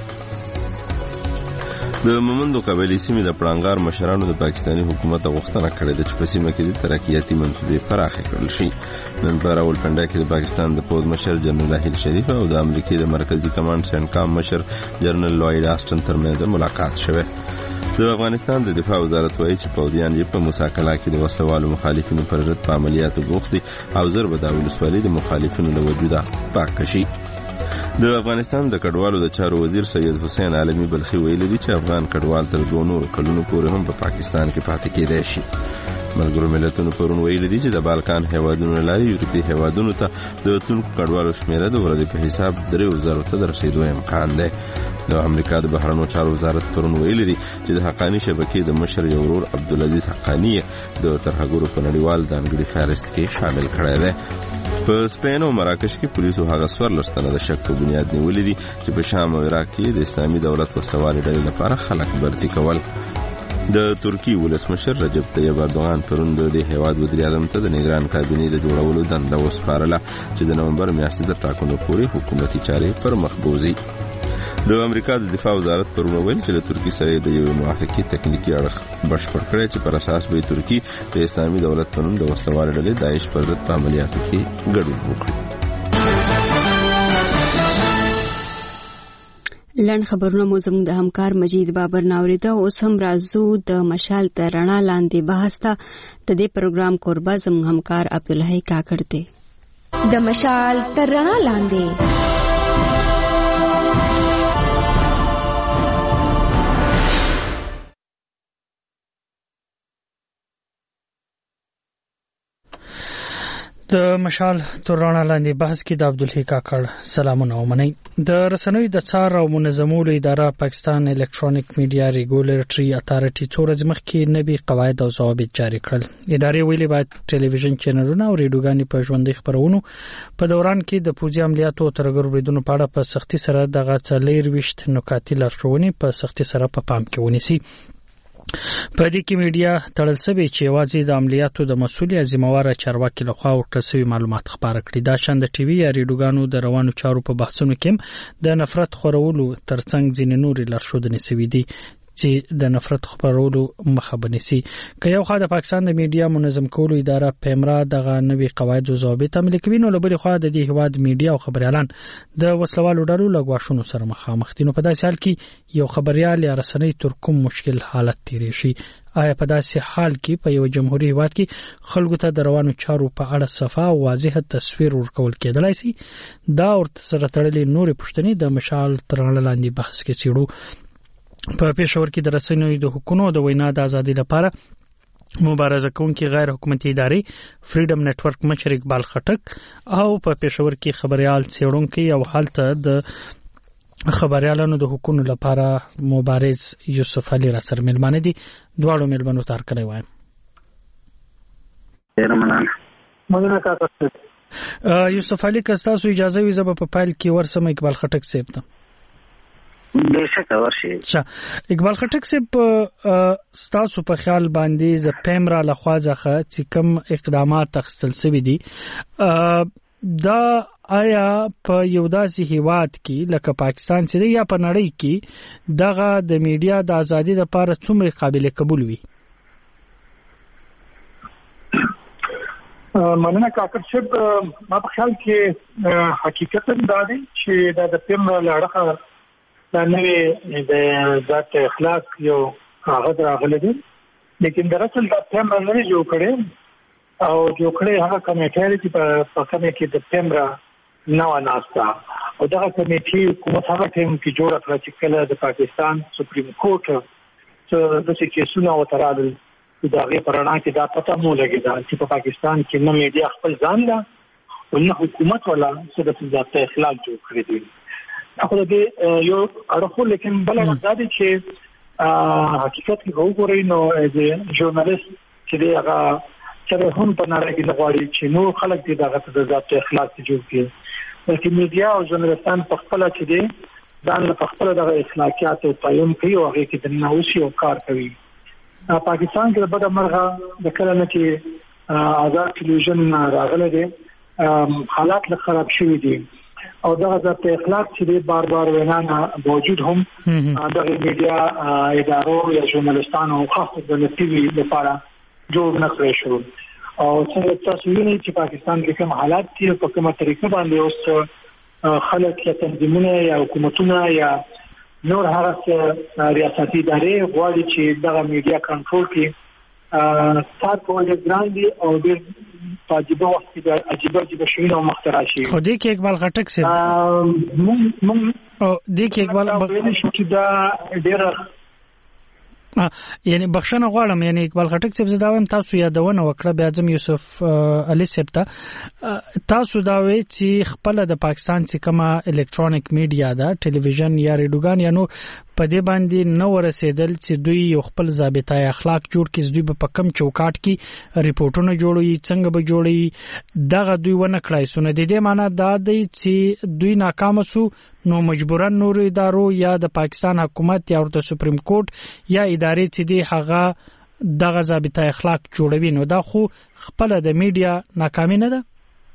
د مومندو قبایلي سیمې د پړانګار مشرانو د پاکستاني حکومت غوښتنه کړې ده چې په سیمه کې د ترقیاتي منصوبې پراخې کړل شي. نن په راولپنډا کې د پاکستان د پوځ مشر جنرال راحیل شریف او د امریکای د مرکزی کمانډ سینکام مشر جنرال لوید آسټن ترمنځ ملاقات شوه. د افغانستان د دفاع وزارت وایي چې پوځیان یې په موساکلا کې د وسلوالو مخالفینو پر ضد په عملیاتو بوخت دي او زر به د ولسوالۍ د مخالفینو له وجوده پاک شي. د افغانستان د کډوالو د چارو وزیر سید حسین عالمی بلخي ویلي دی چې افغان کډوال تر 2 نور کلونو پورې هم په پاکستان کې پاتې کېدای شي. ملګرو ملتونو پرون ویلي دی چې د بالکان هیوادونو لاري یورپي هیوادونو ته د تونکو کډوالو شمیره د ورځې په حساب 3000 ته رسیدو امکان دی. د امریکا د بهرنیو چارو وزارت پرون ویلي دی چې د حقانی شبکې د مشر یو ورور عبدالعزیز حقانی د ترهګرو په نړیوال ځانګړي فهرست کې شامل کړی دی. په سپین او مراکش کې پولیسو هغه 14 تنه د شک په بنیاد نیولې دي چې په شام او عراق کې د اسلامي دولت وسلوالې ډلې لپاره خلک برتي کول. د ترکی ولسمشر رجب طیب اردوغان پرون د هیواد وزیر اعظم ته د نگران کابینې د جوړولو دنده وسپارله چې د نومبر میاشتې تر ټاکنو پورې حکومتي چارې پر مخ بوځي. د امریکا د دفاع وزارت پرون ویل چې د ترکی سره د یو موافقې تکنیکی اړخ بشپړ کړی چې پر اساس به ترکی د اسلامي دولت په نوم د وسلوالو ډلې داعش پر ضد په عملیاتو کې ګډون وکړي. لاند خبرونه مو زموږ د همکار مجید بابر ناوریده. اوس هم راځو د مشال تر رڼا لاندې بحث ته. د دې پروګرام کوربه زموږ همکار عبدالحی کاکړ دی. د مشال تر رڼا لاندې د مشال تر رڼا لاندې بحث کې د عبدالحی کاکړ سلامونه ومنئ. د رسنیو د څار او منظمولو اداره پاکستان الکترونیک میډیا ریګولیټری اتارټي څو ورځې مخکې نوي قواعد او ضوابط جاری کړل. ادارې ویلي باید ټلویزیون چینلونه او ریډیوګانې په ژوندۍ خبرونو په دوران کې د پوځي عملیاتو او ترهګرو بریدونو په اړه په سختي سره دغه 24 نکاتي لارښوونې په سختي سره په پام کې ونیسي. په دې کې میډیا تړل شوی چې واځي د عملیاتو د مسؤل ازموار چارواکي لخوا ورکړل معلومات خبره کړي. دا شان د ټي وي یا ریډیوګانو د روانو چارو په بحثونو کې د نفرت خورولو ترڅنګ ځینې نورې لارښودنې شوې دي چې د نفرت خبرولو مخه بنسي. که یو خوا د پاکستان د میډیا منظم کولو اداره پیمرا دغه نوي قواعد او ضوابط عملي کوي، نو له بل خوا د دې هواد میډیا او خبريالان د وسلوالو ډلو لګواشونو سره مخامخ دي. نو په داسې حال کې یو خبريال یا رسنۍ تر کوم مشکل حالت تیری شي؟ آیا په داسې حال کې په یو جمهوریت هیواد کې خلکو ته د روانو چارو په اړه صفا او واضح تصویر ورکول کېدلای شي؟ دا ورته سره تړلې نورې پوښتنې د مشال تر لاندې بحث کې چیرو. په پېښور کې د رسنیو د حقوقو د وینا د ازادۍ لپاره مبارزه کوونکي غیر حکومتي ادارې فریډم نتورک مشر اقبال خټک او په پېښور کې خبريال څېړونکي او حالت د خبريالانو د حقوقو لپاره مبارز یوسف علي را سره ملمانه دي. دواړو ملمنو تار کړی وایم. یوسف علي که تاسو اجازه وي زه به په پایل کې ورسم اقبال خټک صاحب ته. بهشکه ورشي. اقبال خټک صاحب ستاسو په خیال باندې ز پیمرا لخوا ځخه چې کوم اقدامات اخیستل شوي دي دا آیا په یو داسې هیواد کې لکه پاکستان چې یا په نړۍ کې دغه د میډیا د ازادي لپاره څومره قابل قبول وي؟ مننه کاکر صاحب. ما په خیال کې حقیقت دا دی چې د پیمرا لړخه د نوې د ذات اخلاق یو کاغذ راغلی دی، لیکن دراصل د پیمرا نه جوړ کړي او جوړ کړي هغه کمیټه چې په کومه کې د پیمرا نو ناستا او دا کمیټه کومه هغه ټیم کې جوړه کړه چې کله د پاکستان سپریم کورټ څه د کیسونو وترادل دا غي پرانا کې دا پته مو لګیدا چې په پاکستان کې نه میډیا خپل ځان لا او نه حکومت ولا څه د ذات اخلاق جوړ کړی دی. خو دې یو اړخو لیکن بل غواړي چې حقیقت کې وګورئ نو از ژورنالیست چې هغه چې هم په نړۍ کې غواړي چې نو خلک دې دغه د ذات اخلاق جوړ کړي، بلکې میډیا او ژورنالیستان په خپل چې دې ځان په خپل دغه اخلاقیات او قانون کوي او هغه کې د نوښت او کار کوي. پاکستان کې د بده مرغه د کله نه چې آزاد ټلویزیون راغله دي حالات له خراب شوي دي او دغه ذات اخلاق چې بار بار وینا موجود هم دغه میډیا ادارو یا ژورنالیستانو خاصه د ټي وي لپاره جوړ نه کړی شو او څنګه تاسو وینئ چې پاکستان کې کوم حالات دي په کومه طریقه باندې اوس خلک یا تنظیمونه یا حکومتونه یا نور هغه ریاستي ادارې غواړي چې دغه میډیا کنټرول کړي سات کولای ګران دي او د واجب وخت د عجیب شینو مخترع شي. خو دې کې اقبال خټک سي مون او دې کې اقبال چې دا ډېر یعنی بخښنه غواړم، یعنی اقبال خټک صاحب زدا وایم تاسو یادونه وکړه بیا ځم یوسف علي صاحب ته تاسو دا وی چې خپل د پاکستان چې کومه الکترونیک میډیا ده ټلویزیون یا ریډیوګان یا نو په دې باندې نو ورسېدل چې دوی یو خپل ضابطه اخلاق جوړ کړي، دوی په کم چوکاټ کې ریپورتونه جوړوي څنګه به جوړي دغه دوی ونه کړای سونه د دې معنی دا دی چې دوی ناکام شو نو مجبورن نور ادارو یا د پاکستان حکومت یا د سپریم کورټ یا ادارې چې دی هغه دغه ضابطه اخلاق جوړوي، نو دا خو خپل د میډیا ناکامي نه ده.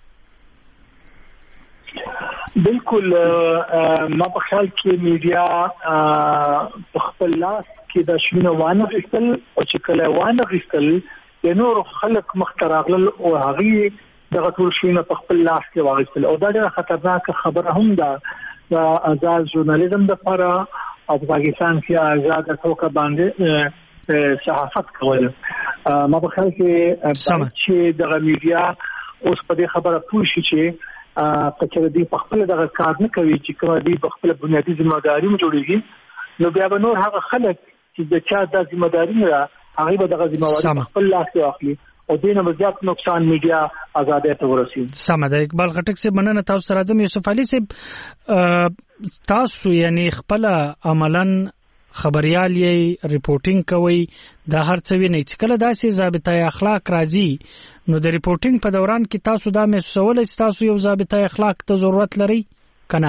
بالکل ما په خیال کې میډیا په خپل لاس کې د شنو وانه غوښتل او چې کله وانه غوښتل د نور خلک مختراغل او هغه دغه ټول شنو په خپل لاس کې واغستل او دا ډېر خطرناک خبره هم ده د آزاد ژورنالیزم لپاره او پاکستان کې آزاد توګه باندې صحافت کول. ما په خیال کې چې دغه میډیا اوس په دې خبره پوه شي چې کچره دی په خپل دغه کار نه کوي چې کوم دی په خپل بنیادی ځمواري جوړیږي، نو بیا به نور هغه خلک چې د چا د ځمواري نه هغه به دغه ځمواري خپل لاس کې واخلي او دینه مزيات نقصان میډیا آزادۍ ته ورسي. سمه ده اقبال خټک صاحب مننه تاسو سره زم یوسف علي صاحب تاسو یعنی خپل عملاً خبريال یې ریپورټینګ کوي د هر څه ویني چې کله داسې ضابطه اخلاق راځي نو د ریپورټینګ په دوران کې تاسو دا محسوسول چې تاسو یو ضابطه اخلاق ته ضرورت لري کنه؟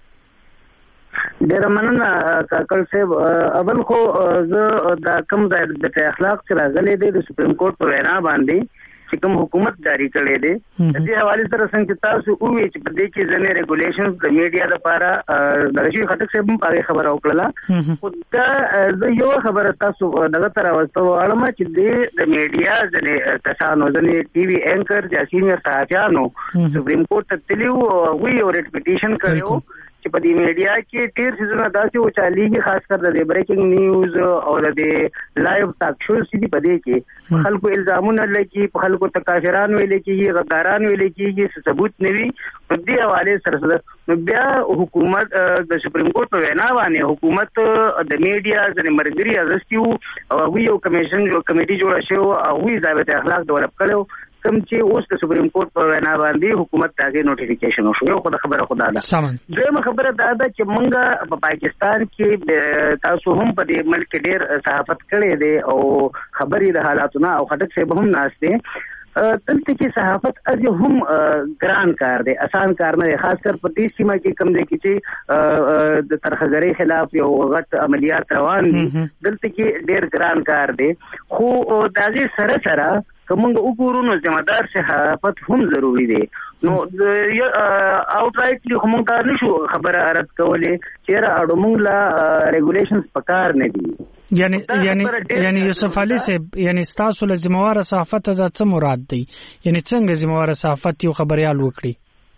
ډیر مننه کاکل صاحب. اول خو زه دا کوم ضابطه اخلاق چې راغلي دي د سپریم کورټ په وینا باندې چې کوم حکومت جاری کړی دی د دې حواله سره څنګه تاسو وایي چې په دې کې ځنې ریګولیشنز د میډیا لپاره د رشید خټک صاحب په اړه خبره وکړه، خو دا زه یو خبره تاسو دغه تر واستو اړم چې د میډیا ځنې کسانو ځنې ټي وي اینکر یا سینیئر صحافیانو سپریم کورټ ته تللی وی او ریټ پټیشن کړو چې په دې میډیا کې ډېر څه داسې او چاليږي خاص کر د بریکینګ نیوز او د لایو ټاک شو سړي په دې کې خلکو الزامونه لګي، په خلکو تکاشران ویل کېږي، غداران ویل کېږي، ثبوت نوي په دې حواله سره نو بیا حکومت د سپریم کورټ په وینا باندې حکومت د میډیا ځنې مرګري ازستیو او یو کمیټي جوړه شو او وی ضابطه اخلاق ډیولپ کړو کوم چې اوس د سپریم کورټ په وینا باندې حکومت ته نوټیفیکیشن وشو. یو خبره خدا ده. دویمه خبره دا ده چې موږ په پاکستان کې تاسو هم په دې ملک ډېر صحافت کړی دی او خبرې د حالاتونه او خټک صاحب هم ناشته دلته کې صحافت از هم ګران کار دی، آسان کار نه دی، خاص کر په دې سیمه کې کم دی چې د ترخګرۍ خلاف یو غټ عملیات روان دي، دلته کې ډېر ګران کار دی. خو د هغې سره سره کومنګ وګورو نو ذمہدار صحافت هم ضروری دی. نو اوټ رائټلی هم کار نشو خبره رد کولې چې اړو موږ لا ریګولیشنز پکار نه دي. یعنی یوسف علي صاحب، یعنی تاسو له ذمہوار صحافت څه مراد دی؟ یعنی څنګه ذمہوار صحافت یو خبريال وکړي؟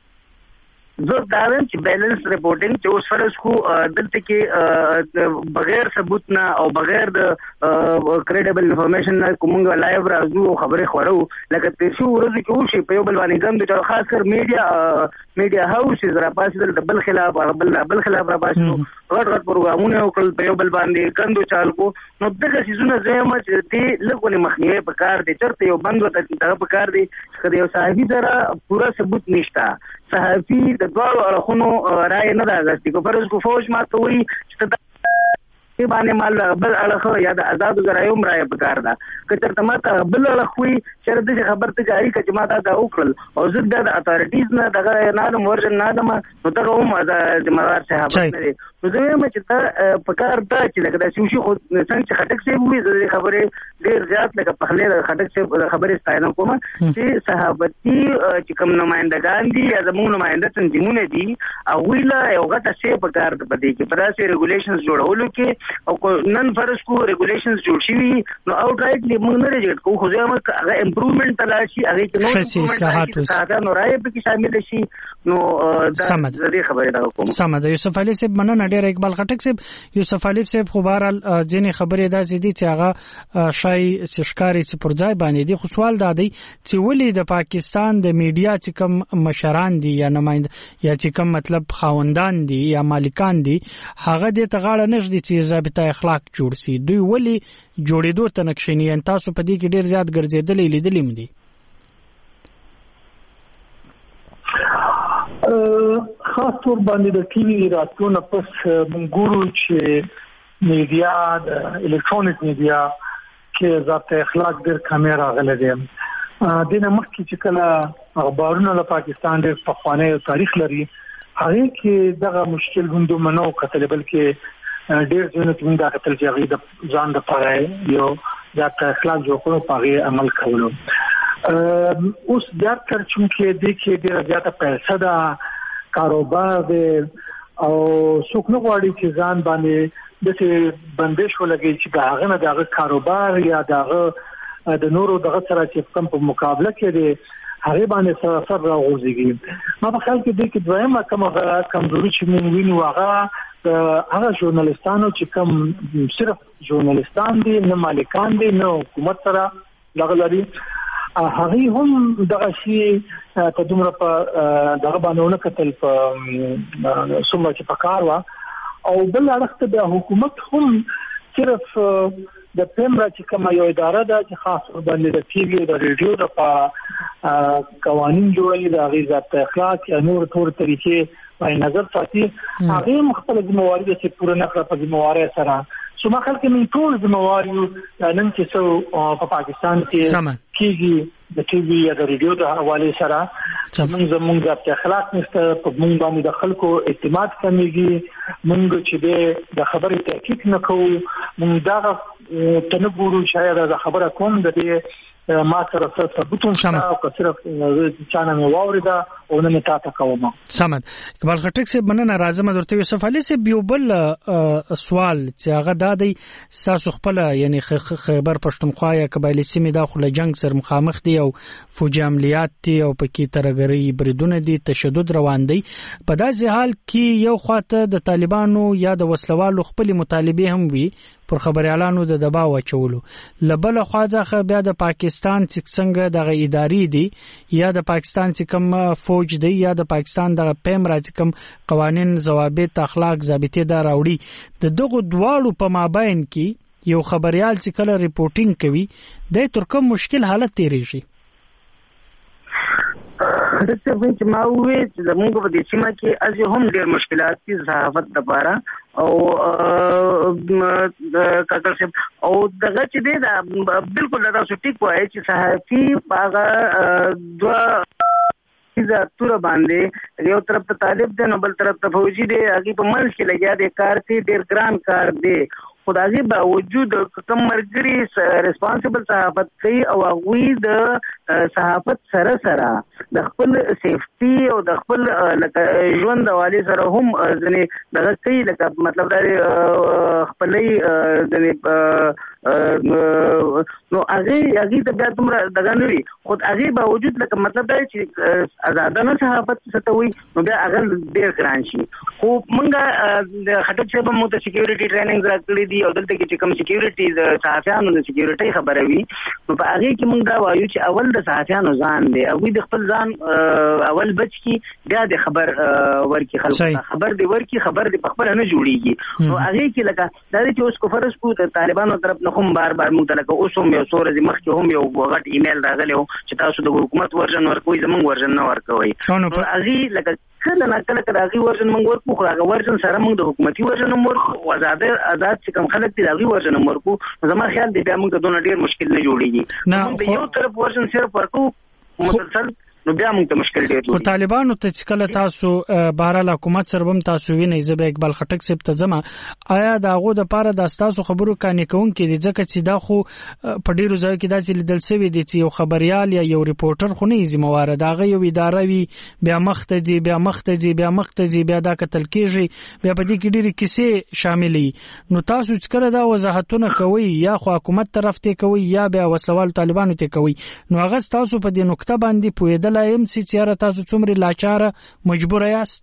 زه دا وایم چې بیلنس ریپورټینګ چې اوس فرض کو دلته کې بغیر ثبوت نه او بغیر د کریډیبل انفارمیشن نه کومه لایو راځو خبره خورو لکه تاسو ورځ کې وشي په یو بل باندې ګم د خاص کر میډیا هاوسز را پاسې د بل خلاف بل خلاف را پاسې غټ پروګرامونه وکړل په یو بل باندې کندو چال کو. نو دغه سيزونه زما چې دې لګونه مخنیوي په کار دي، چرته یو بند وته دغه په کار دي چې یو صحافي سره پورا ثبوت نشته. صحافي د دوه اړخونو رائے نه راغستې کو فرض کو فوج ماته وي چې ای باندې مال بل اړخ یا د آزاد غرایم رائے پکار دا کتر تماته بل اړخ وي چې د خبر ته جاری کچ ماته دا وکړل او زه د اتارټیز نه دغه نه مورجن نه دم نو دغه هم د ذمہدار صحافت نه نو زه وایم چې تا پکار دا چې لکه د شوشي خو څنګه خټک سي وي د خبره ډیر زیات لکه په خله خټک سي خبره ستاینه کوم چې صحافتي چې کوم نمائندگان دي یا زموږ نمائنده تنظیمونه دي او ویلا یو غټه سي پکار د پدې کې پراسه ریګولیشنز جوړولو کې او نن فرض کو ریګولیشنز جوړ شي نو اوټ رائټلی موږ نه ریجکټ کوو، خو زه هغه امپروومنت تلاشي هغه کې نو اصلاحات نو راي په کې شامل شي. نو دا دې خبره دا کوم سم ده. یوسف علي صاحب مننه ډېر، اقبال خټک صاحب یوسف علي صاحب خو بهرال ځینې خبرې داسې دي چې هغه شای سشکاري چې پر ځای باندې دي. خو سوال دا دی چې ولې د پاکستان د میډیا چې کوم مشران دي یا نماینده یا چې کوم مطلب خاوندان دي یا مالکان دي هغه دې ته غاړه نږدي چې ضابطه اخلاق جوړ سي، دوی ولې جوړېدو ته نقشنی ان تاسو په دې کې ډېر زیات ګرځېدلې لیدلې مدي؟ خاص طور باندې د ټي وي راتلو پس منګورو چې میډیا د الکترونیک میډیا کې ضابطه اخلاق ډېر کمې راغلي دي. دنه مخکې چې کله اخبارونه د پاکستان ډېر پخوانی تاریخ لري هغه کې دغه مشکل هم منو کتل بلکې ډېر ځنه څنګه دا کتل چې هغه د ځان د پاره یو ضابطه اخلاق جوړ کړو په عمل کولو. اوس بیا تر چې د کې ډېر زیاته پیسې دا کاروبار دی او څوک نه غواړي چې ځان باندې د بندش ولګي چې هغه نه دغه کاروبار یا دغه د نورو دغه سره چې کوم په مقابله کې دی هغه باندې سر راغورځي. ما په خیال کې د کې دویمه کومه کمزوري چې موږ وینو هغه ژورنالستانو چې کوم صرف ژورنالستان دي نه مالکان دي نه حکومت سره لغلري هغه هم دغه شی ته دومره په دغه باندې کتل په سمه چې پکار وا او بل اړخ ته حکومت هم صرف د پیمرا چې کوم یو اداره ده چې خاص باندې د ټي وي او د ریډیو د قوانين جوړولي د غیرت اخلاق یا نور تور طریقې په نظر ساتي هغه مختلف ذمہواری چې پوره نه کړ په ذمہواری سره سم خلک من ټول ذمہواری نن چې سو په پاکستان کې کیږي د ټي وي یا د ریډیو د حواله سره زمونږ د اخلاق نشته په موږ باندې د خلکو اعتماد کمیږي موږ چې د خبرې تحقیق نه کوو موږ دا تنګورو شاید د خبره کوم د دې ما سره ثبوتون او که صرف چانه مې واوریدا او نه مې تاسو کوم. سمد اقبال خټک صاحب مننه. راځم درته یوسف علي صاحب یو بل سوال چې هغه د دې تاسو خپل یعنی خیبر پښتونخوا یا قبایلی سیمه داخله جنگ سره مخامخ دي او فوجي عملیات دي او پکې ترګری بریدونه دي تشدد روان دي. په داسې حال کې یو خواته د طالبانو یا د وسلوالو خپل مطالبه هم وي پر خبريالانو د دباو چولو لبل خواځه بیا د پاکستان څنګه د اداري دي یا د پاکستان چې کوم فوج دی یا د پاکستان د پیم راځي کوم قوانين ضوابط اخلاق ضابطه دار اوړي د دغه دواړو په مابین کې یو خبريال چې کله ریپورتینګ کوي د ترکم مشکل حالت تیریږي. څه چې ما وې چې زموږ په دې سیمه کې از هم ډېر مشکلات دي صحافت لپاره او کاکړ صاحب او دغه چې دی دا بالکل دا ټیک وایي چې صحافي هغه دوه تور باندې یو طرف ته طالب دی نو بل طرف ته فوجي دی هغه په منځ کې لګیا دی کار کې ډېر ګران کار دی خدای باوجود کوم مرګري ریسپانسیبل صحافت کوي او هغه د صحافت سره د خپل سیفټي او د خپل ژوند حواله سره هم ځنې دغه کوي لکه مطلب دا خپلې نو هغه د بیا دومره دغه نه وي خو هغه باوجود لکه مطلب دا چې آزادانه صحافت ستوي نو بیا هغه ډېر ګران شي خو مونږه د خټک صاحب مو ته سکیورټي ټریننګ راکړي دي او دلته کې کوم سکیورټي د صحافیانو د سکیورټي خبره وي نو په هغه کې مونږ دا وایو چې اول د صحافیانو ځان دی او د خپل ځان اول بچ کی بیا د خبر ورکی خلک خبر دی ورکی خبر دی په خبره نه جوړیږي نو هغه کې لکه دا چې اوس کو فرض کو د طالبانو طرف نه هم بار مونږ ته لکه اوس هم یو سورې مخکې هم یو غټ ایمیل راغلی چې تاسو د حکومت ورژن ورکوي زمونږ ورژن نه ورکوي نو هغه لکه کله نه کله هغه ورژن مونږ ورکو خو هغه ورژن سره مونږ د حکومتي ورژن ورکو آزاد چې کوم خلک دي هغه ورژن ورکو زما خیال دی بیا مونږ ته دونه ډیر مشکل نه جوړیږي نو یو طرف ورژن صرف ورکو مسلسل نو بیا موږ ته مشکل ډیر خو طالبانو ته چې کله تاسو بهرال حکومت سره هم تاسو وینئ زه به اقبال خټک صاحب ته ځم آیا د هغو دپاره دا ستاسو خبرو قانع کوونکي دي ځکه چې دا خو په ډیرو ځایو کې داسې لیدل سوي دي چې یو خبریال یا یو ریپورټر خو نه یې ذمهواره د هغه یو اداره وي بیا مخته ځي بیا دا کتل کېږي بیا په دې کې ډېرې کیسې شاملې نو تاسو چې کله دا وضاحتونه کوئ یا خو حکومت طرف ته کوئ یا بیا وسلوال طالبانو ته کوئ نو هغه ستاسو په دې نقطه باندې پوهېدل لایم چې تاسو څومره لاچاره مجبور یاست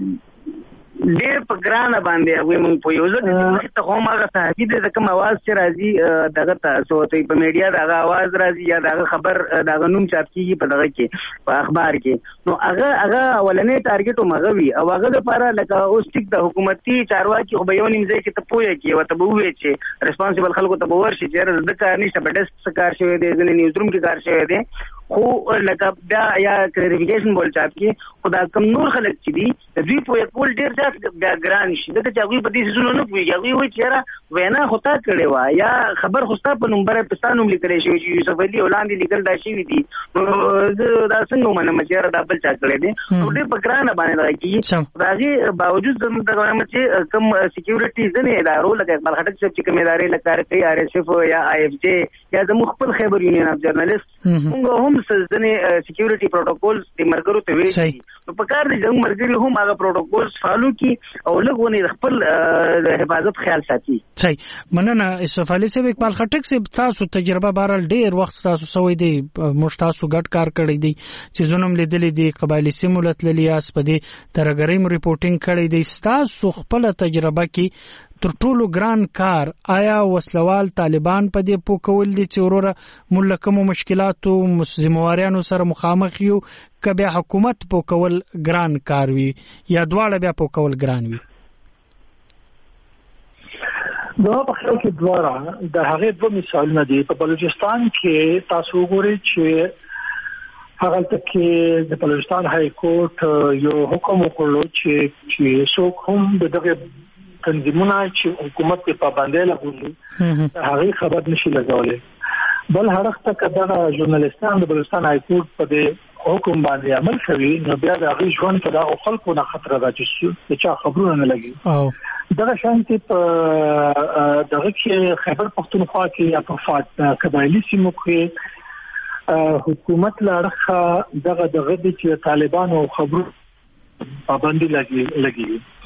ډېر په ګرانه باندې هغه مونږ په یو ځل ته هم هغه صحافي د کوم आवाज چې راځي دغه تاسو ته په میډیا دغه आवाज راځي یا دغه خبر دغه نوم چاپ کیږي په دغه کې په اخبار کې نو هغه ولنې ټارګټ مغوي او هغه لپاره لکه اوس ټیک د حکومتي چارواکي خو به یو نیم ځای کې ته پوهه کې وته به وې چې ریسپانسیبل خلکو ته به ورشي چې د کار نشته په ډیسک کار شوی دی ځنې نیوز روم کې کار شوی دی خو لکه بیا یا کلیریفیکیشن بول چاپ کې خدا کم نور خلک چې دي دوی په کول ډیر ځات بیا ګران شي دغه چې هغه په دې سيزونو نه کوي هغه وایي چې را وینا هوتا کړي وا یا خبر خوستا په نمبر پستانوم لیکل شي چې یوسف علي ولاندې لیکل دا شي دي دا څنګه منه مچره دا بل چا کړي دي نو دې په ګرانه باندې راځي راځي باوجود دغه چې کم سکیورټي ځنه ادارو لکه اقبال خټک چې کوم ادارې لکه کوي آر اس اف یا آی اف جی یا د مخبل خیبر یونین اف جرنالست موږ هم ځنه سکیورټي پروتوکولز د مرګرو ته ویلي نو په کار دي چې مرګري هم هغه پروتوکولز فالو کی او لګونه خپل حفاظت خیال ساتي صحیح مننه یوسف علي صاحب اقبال خټک صاحب تاسو تجربه بهرال ډیر وخت تاسو سوي دي مشتاسو ګډ کار کړی دي چې زونم لیدلې دي قبایلی سیمولت لیاس په دې ترګریم ریپورټینګ کړی دي تاسو خپل تجربه کې تر ټولو ګران کار آیا وسلوال طالبان په دې پوکول دي چې وروره ملکمو مشکلاتو ذمہواریانو سره مخامخ یو کبه حکومت پوکول ګران کار وي یا دواړه بیا پوکول ګران وي دا په خپل کې دواړه د هغه دوه مثالونه دي په بلوچستان کې تاسو وګورئ چې هغه کې د بلوچستان های کورټ یو حکم وکړو چې څوک هم دغه تنظیمونه چې حکومت په پابندۍ لګولي هغه خبر نشي لګولې بل هرڅ کډه ژورنالیستان د بلوچستان های کورټ په دې حکم باندې عمل کوي نو بیا د هغه ژوند په دغه خلکو نه خطر راځي چې چا خبرونه نه لګي دغه شانتي په دغه کې خیبر پختونخوا کې یا په قبایلی سیمو کې حکومت لارخه دغه د طالبانو خبرو پابندي لګي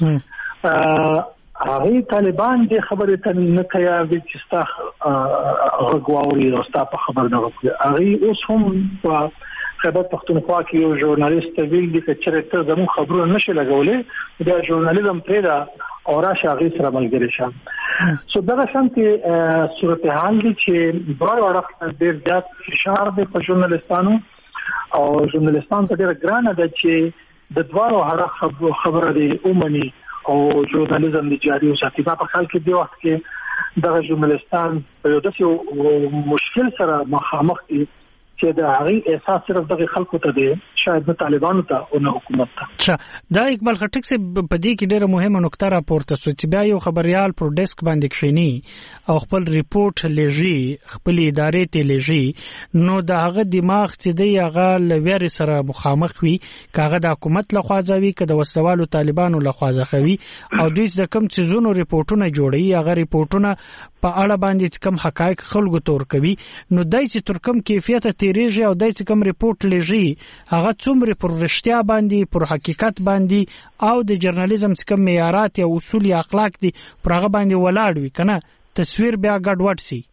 هغه طالبان د خبرې ته نه تیار دي چې تاسو غواړي او تاسو خبر نه وکړي هغه اوس هم په خیبر پختونخوا کې یو ژورنالیست ویل دي چې ته زموږ خبرونه نشي لګولې دا ژورنالیزم پیدا او راشه هغه سره ملګری شه سو دغه شانتي صورتحال دي چې بار وړاندې ډېر زیات فشار دی په ژورنالیستانو او ژورنالیستان ته ډېر ګرانه ده چې د دوارو هغه خبره دی اومني او ژورنالیزم دی جاري وساتي په حال کې دی وخت کې دغه ژورنالیستان په یو داسې مشکل سره مخامخ دي چې د هغه احساس صرف د خلکو ته دی شاید د طالبانو ته او نه حکومت ته. دا اقبال خټک سے په دې کې ډېره مهمه نقطه راپورته شو چې بیا یو خبريال پر ډیسک باندې کښینی او خپل ریپورت لږی خپل ادارې ته لږی نو دا هغه دماغ چې دی هغه لویر سره مخامخ وي کاغه د حکومت له خواځوي که د وسوالو طالبانو له خواځخوي او دوی د کم چیزونو ریپورتونه جوړي هغه ریپورتونه په اړه باندې کم حقایق خلکو تور کوي نو دای چې تر کم کیفیت تیریږي او دای چې کم ریپورت لږی هغه څومره پر رښتیا باندې پر حقیقت باندې او د ژورنالیزم څخه معیارات او اصول یا اخلاق دي پر هغه باندې ولاړ وي کنه تصویر بیا ګډوډ شي.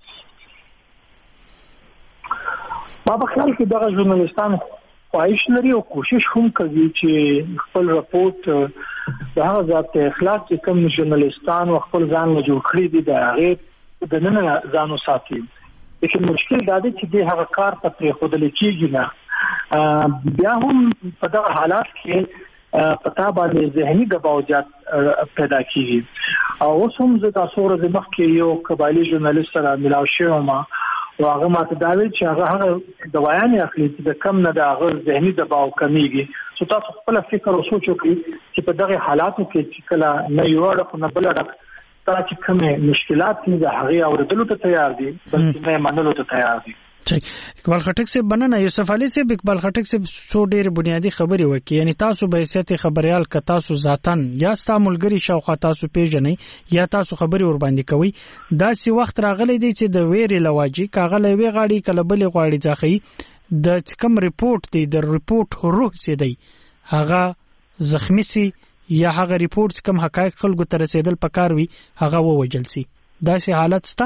ما په خیال کې دا ژورنالیستان خواهش لري او کوشش هم کوي چې خپل راپورټ د هغه ذات اخلاق چې کوم ژورنالیستان خپل ځان له جوړ کړی دي د هغه د نن ځانو ساتي. لیکن مشکل دا دی چې د هغه کار ته پرې خودل کېږي نه بیا هم په دغه حالات کې پتا باندې ذهني دباوجات پیدا کیږي او اوس هم زه تاسو ورځ مخکې یو قبایلی ژورنالیست سره ملاو شوم او هغه ماته دا ویل چې هغه د بیان اخلي چې د کم نه د هغه ذهني دباو کمیږي سو تاسو خپل فکر او سوچ وکړئ چې په دغه حالاتو کې چې کله نه یو اړه نه بل اړه تا چې کومه مشکلات دي هغه اوریدلو ته تیار دي بلکې نه منلو ته تیار دي. اقبال خټک سے بننه یوسف علي سے اقبال خټک سے څو ډېر بنیادی خبري وکي یعنی تاسو به حیثیت خبريال ک تاسو ذاتن یا ستاملګری شوخه تاسو پیژنې یا تاسو خبري ور باندې کوي دا سی وخت راغلی دی چې د ویری لواجی کاغله وی غاړي کله بل غاړي ځخی د کم ریپورت دی د ریپورت روح سي دی هغه زخمی سي یا هغه ریپورت کم حقایق خلکو ته رسیدل پکار وي هغه ووجل سي دا سي حالت ستا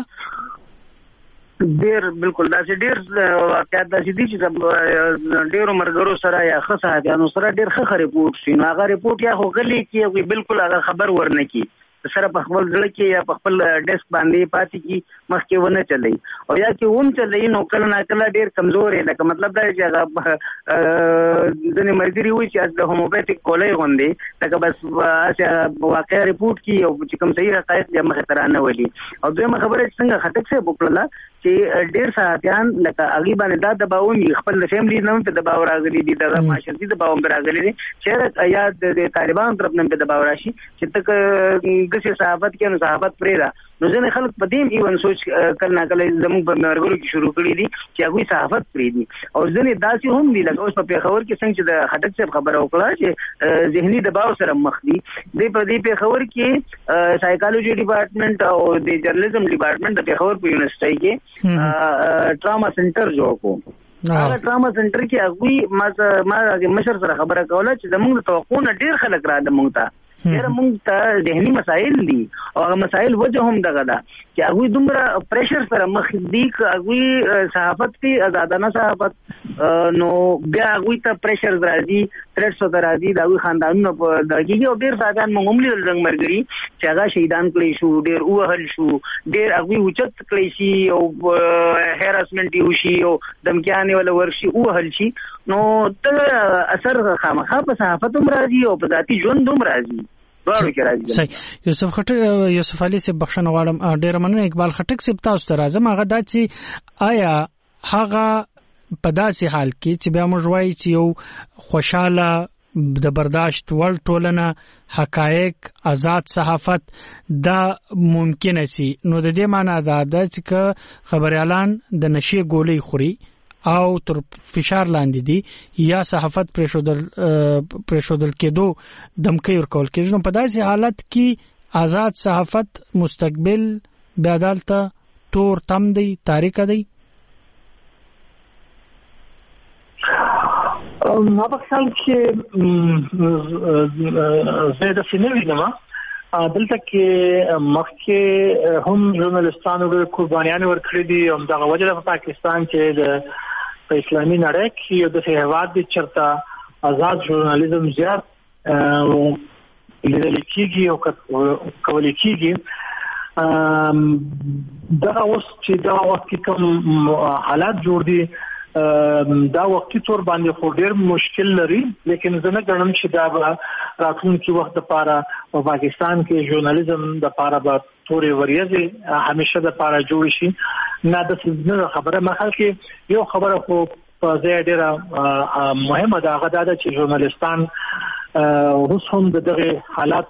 ډیر بالکل دا چې ډیر واقعیت دا چې دي چې ډیر مرګرو سره یا خصه سره ډیر ښه ریپورت شي هغه ریپورت یا خو غلي کې بالکل هغه خبر ورنکي سره په خپل ځل کې یا په خپل ډیسک باندې پاتې کی مخکې ونه چلی او یا کې هم چلی نو کله نه کله ډیر کمزور دی لکه مطلب دا چې هغه د مرګري وي چې د هوموپاتیک کولای غوندي لکه بس واقعي ریپورت کی او چې کوم صحیح حقایق د مخ تر نه ولي او دویمه خبره څنګه خټک څه وکړه چې ډیر ساتيان لکه اغي باندې دا دباوي خپل فیملی نوم ته دباو راغلي دي د معاشرتي دباو راغلي دي چې یا د طالبان طرف نه دباو راشي چې تک چې صحافت کې نو صحافت پرې را نو ځنه خلک په دې ایون سوچ کله کله زموږ په مرګرو کې شروع کړی دي چې هغه صحافت پرې دي او ځنه داسې هم دي لکه اوس په پیښور کې څنګه چې د خټک څخه خبره وکړه چې ذهني دباو سره مخ دي د په دې پیښور کې سایکالوجي ډپارټمنټ او د جرنالیزم ډپارټمنټ د پیښور په یونیورسيټي کې ټراما سنټر جوړ کو هغه ټراما سنټر کې ما مشر سره خبره کوله چې زموږ توقع نه ډیر خلک را د مونږ ته ډېر موږ ته ذهني مسائل دي او هغه مسائل وجه هم دغه ده چې هغه دومره پریشر سره مخ دي هغه صحافت کې آزادانه صحافت نو بیا هغه ته پریشر راځي ترڅو راځي دا خاندانونو په دغه او ډېر ساده معمولی رنګ مرګري چې هغه شهیدان کړي شو ډېر اوهل شو ډېر هغه اوچت کړي شي او هراسمنت یو شي او دمکیانه ولا ورشي اوهل شي نو ته اثر خامخا په صحافت هم راځي او په ذاتي ژوند هم راځي. یوسف علي سے بخښنه غواړم ډیر مننه اقبال خټک سے تاسو ته راځم هغه دا چې آیا هغه په داسې حال کې چې بیا موږ وایي چې یو خوشاله د برداشت وړ ټولنه حقایق آزاد صحافت دا ممکن سي نو د دې معنی دا ده چې خبريالان د نشي ګولې خوري او تر فشار لاندې دي یا صحافت پرېښودل کېدو دمکې ورکول کېږي نو په داسې حالت کې آزاد صحافت مستقبل بیا دلته تور تم دی تاریخ دی. ما په خیال کې زیاده سینوي نه دلته کې مخکې هم ژورنالستانو د قربانیانو ورکړي دي او دغه وجه د پاکستان چې د په اسلامي نړۍ کې د هیواد د چرته آزاد ژورنالیزم زیات لیدل کېږي او کول کېږي دا اوس چې دا وخت کوم حالات جوړ دي دا وختي تور باندې خو ډېر مشکل لري لیکن زه نه ګڼم چې دا به راتلونکي وخت لپاره په پاکستان کې ژورنالیزم لپاره به تورې وریځې همیشه لپاره جوړ شي نه د څه خبره مخه کې یو خبره خو په ځای ډیره مهمه ده هغه دا چې ژورنالیستان اوس هم دغه حالات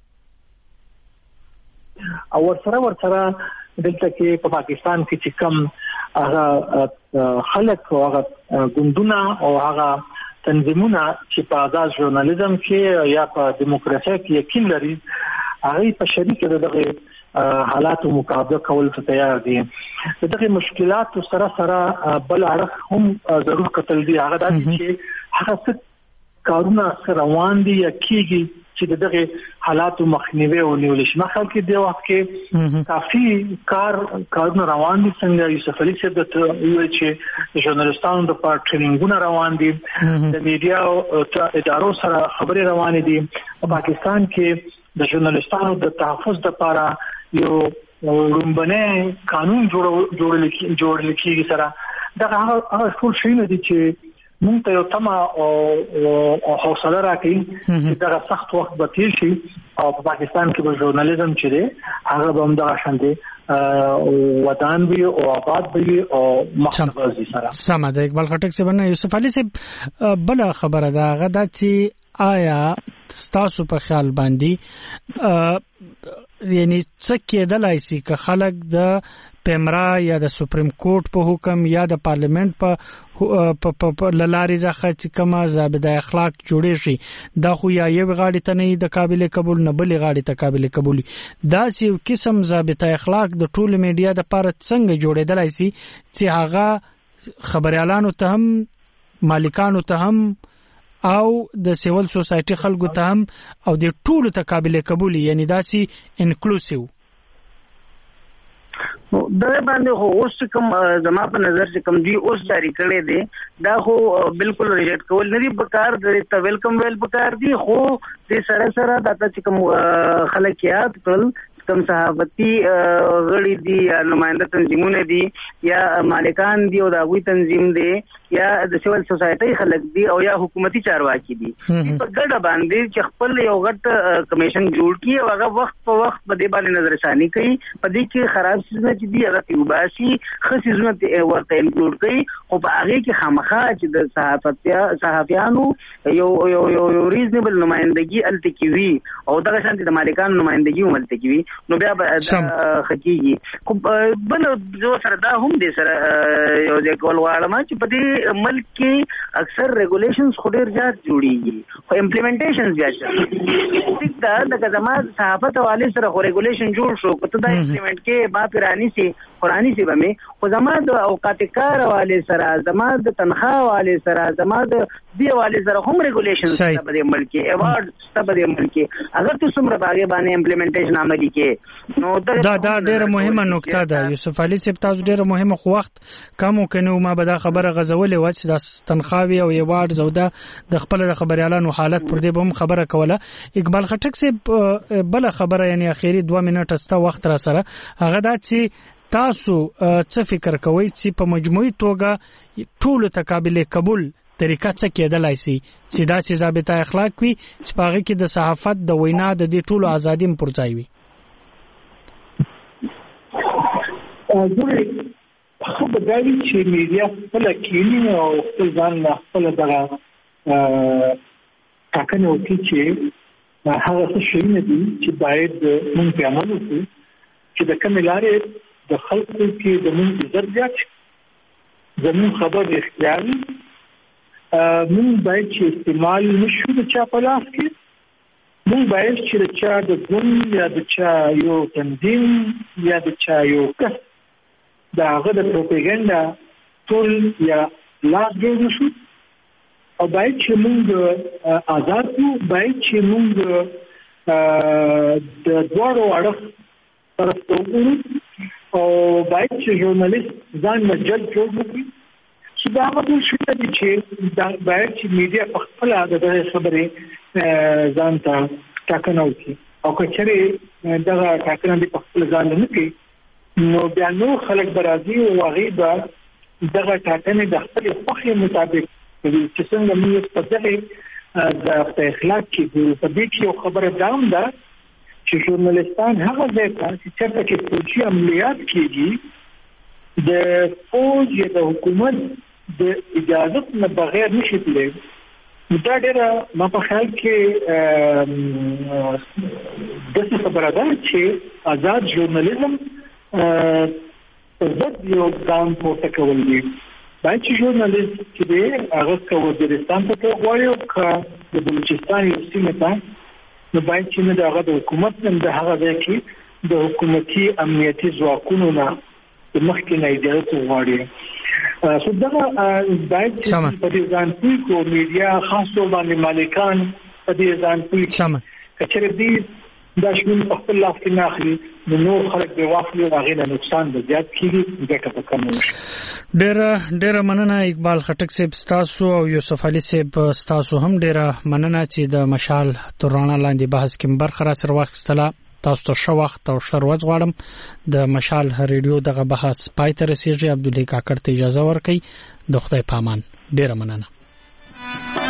او ورسره دلته کې په پاکستان کې چې کوم هغه خلک او هغه ګوندونه او هغه تنظیمونه چې په آزاد ژورنالیزم کې یا په دیموکراسي کې یقین لري هغه په شریک دغه حالات مقابله کول ته تیار دي. دغه مشکلات سره بل اړخ هم ضرور قتل دي هغه د چې هغه څه کارونه روان دي یا کیږي چې دغه حالات مخنیوي او نیول شي. مخکې کې د وخت کې کافي کارونه روان دي څنګه یوسف علي صاحب د وی چې ژورنالیستانو د ټریننګونه روان دي د میډیا او ادارو سره خبرې روان دي. په پاکستان کې د ژورنالیستانو د تحفظ لپاره یو رومبنه قانون جوړل کیږي سره دا هغه ټول شي نه دي چې مونږ ته یو تمه او حوصله راکړي چې دا سخت وخت به تیر شي او په پاکستان کې به ژورنالیزم چې دی هغه به هم دغه شان دی وطن وي او آباد وي او مخابرزي سره. سم ده اقبال خټک صاحب نه یوسف علي صاحب بل خبره ده غدا چې آیا ستاسو په خیال باندې یعنی څه کېدلای شي که خلک د پیمرا یا د سپریم کورټ په حکم یا د پارلیمنت په لارې ځخه چې کومه ضابطه اخلاق جوړې شي دا خو یا یو غاړي ته نه د قابل قبول نه بل غاړي ته قابل قبول دا سی قسم ضابطه اخلاق د ټول میډیا د پاره څنګه جوړېدلای شي چې هغه خبريالانو ته هم مالکانو ته هم او د سیول سوسایټي خلکو ته هم او د ټولو ته قابل قبول یعنی داسي انکلوسیو دا باندې خو اوس کوم زما په نظر چې کوم دی اوس جاری کړي دي دا خو بالکل ریلیټ کول نه دي پکار د ویلکم ویل پکار دي خو د سره د چې کوم خلکیات کول کم صحافتي غړي دي یا نمائنده تنظیمونه دي یا مالکان دي او دا غوي تنظیم دي یا د سیول سوسایټي خلک دي او یا حکومتي چارواکي دي په ګډه باندې چې خپل یو غټ کمیشن جوړ کړي او هغه وخت په وخت په دې باندې نظر ثاني کوي په دې کې خراب څه چې دي هغه تیوباسي خصيزونه ورته انکلود کوي او په هغه کې خامخا چې د صحافیانو یو ریزنبل نمائندګي التکوي او دا شانتي د مالکانو نمائندګي ملتکوي نو بیا خکېږي خو بل جو سره دا هم دي سره یو د کول واړه چې په دې ملک کې اکثر ریګولیشنز خو ډېر زیات جوړیږي خو امپلیمنټیشنز بیا دا د زماد صحافت حواله سره خو ریګولیشن جوړ شو کته دا امپلیمنٹ کې با پیرانی سي قرآنی سي به خو زماد اوقات کار حواله سره زماد تنخواه حواله سره زماد دی حواله سره هم ریګولیشن په دې ملک کې ایوارډ په دې ملک کې اگر تاسو څومره باغې باندې امپلیمنټیشن عملي کې نو دا ډېر مهمه نقطه ده یوسف علي صاحب تاسو ډېر مهمه خو وخت کمو کنو ما به دا خبره غزولې و چې د تنخواوي او ایوارډ زوده د خپل خبريالانو حالت پر دې به هم خبره کوله. اقبال خټک صاحب بل خبره یعنی اخیری 2 منټه ستا وخت را سره هغه دا چې تاسو څه فکر کوئ چې په مجموعي توګه ټول ته قابل قبول طریقه څه کېدلای شي چې داسې ضابطه اخلاق وي چې په هغه کې د صحافت د وینا د دې ټولو ازادي پر ځای وي. خو به دا وي چې میډیا خپله کینی او خپل ځان خپله دغه ټاکنې وکړي چې هغه څه شیونه دي چې باید موږ پرې عمل وکړو چې د کومې لارې د خلکو کې زموږ عزت زیات شي زموږ خبر اختیار وي موږ باید چې استعمال نشو د چا په لاس کې موږ باید چې د چا د ګوند یا د چا یو تنظیم یا د چا یو کس د هغه د پروپاګاندا ټول یا لاس جوړ نشو او باید چې موږ آزاد وو باید چې موږ د دوړو اړه طرف وګورو او باید چې ژورنالیست ځان مجل جوړ کړي چې دا ټول شي چې باید چې میډیا په خپل د خبرې ځان ته ټاکنه وکړي او کچره دغه ټاکنه په خپل ځان نه کوي نو بیا نو خلک برازي او غیبه دغه ټاکنه د خپل خوښي مطابق چې څنګه موږ په دغه د اخلاق کې په دې کې یو خبره دام ده چې ژورنالیستان هغه ځای ته چې چېرته کې فوجي عملیات کېږي د فوج د حکومت د اجازه نه بغیر نشي تللی. دا ډېره ما په خیال کې داسې خبره ده چې آزاد ژورنالیزم ضد یو ګام پورته کول دي. باید چې ژورنالیست چې دی هغه که وزیرستان ته غواړي او که د بلوچستان یو سیمې ته، نو باید چې نه د هغه د حکومت نه د هغه ځای کې د حکومتي امنیتي ځواکونو نه د مخکې نه اجازه وغواړي. سو دغه باید چې په دې ځان پوه کو میډیا خاص طور باندې مالکان په دې ځان پوه که چېرې دې دا شمول په خپل لاس کې نه اخلي نو نور خلک به واخلي او هغې نه نقصان به زیات کېږي، ګټه به کمه وشي. ډېره مننه اقبال خټک صاحب ستاسو او یوسف علي صاحب ستاسو هم ډېره مننه چې د مشال تر رڼا لاندې بحث کې برخه راسره واخیستله. تاسو ته ښه وخت او ښه ورځ غواړم. د مشال ریډیو دغه بحث پای ته رسیږي. عبدالله کاکړ ته اجازه ورکړئ. د خدای په امان. ډېره مننه.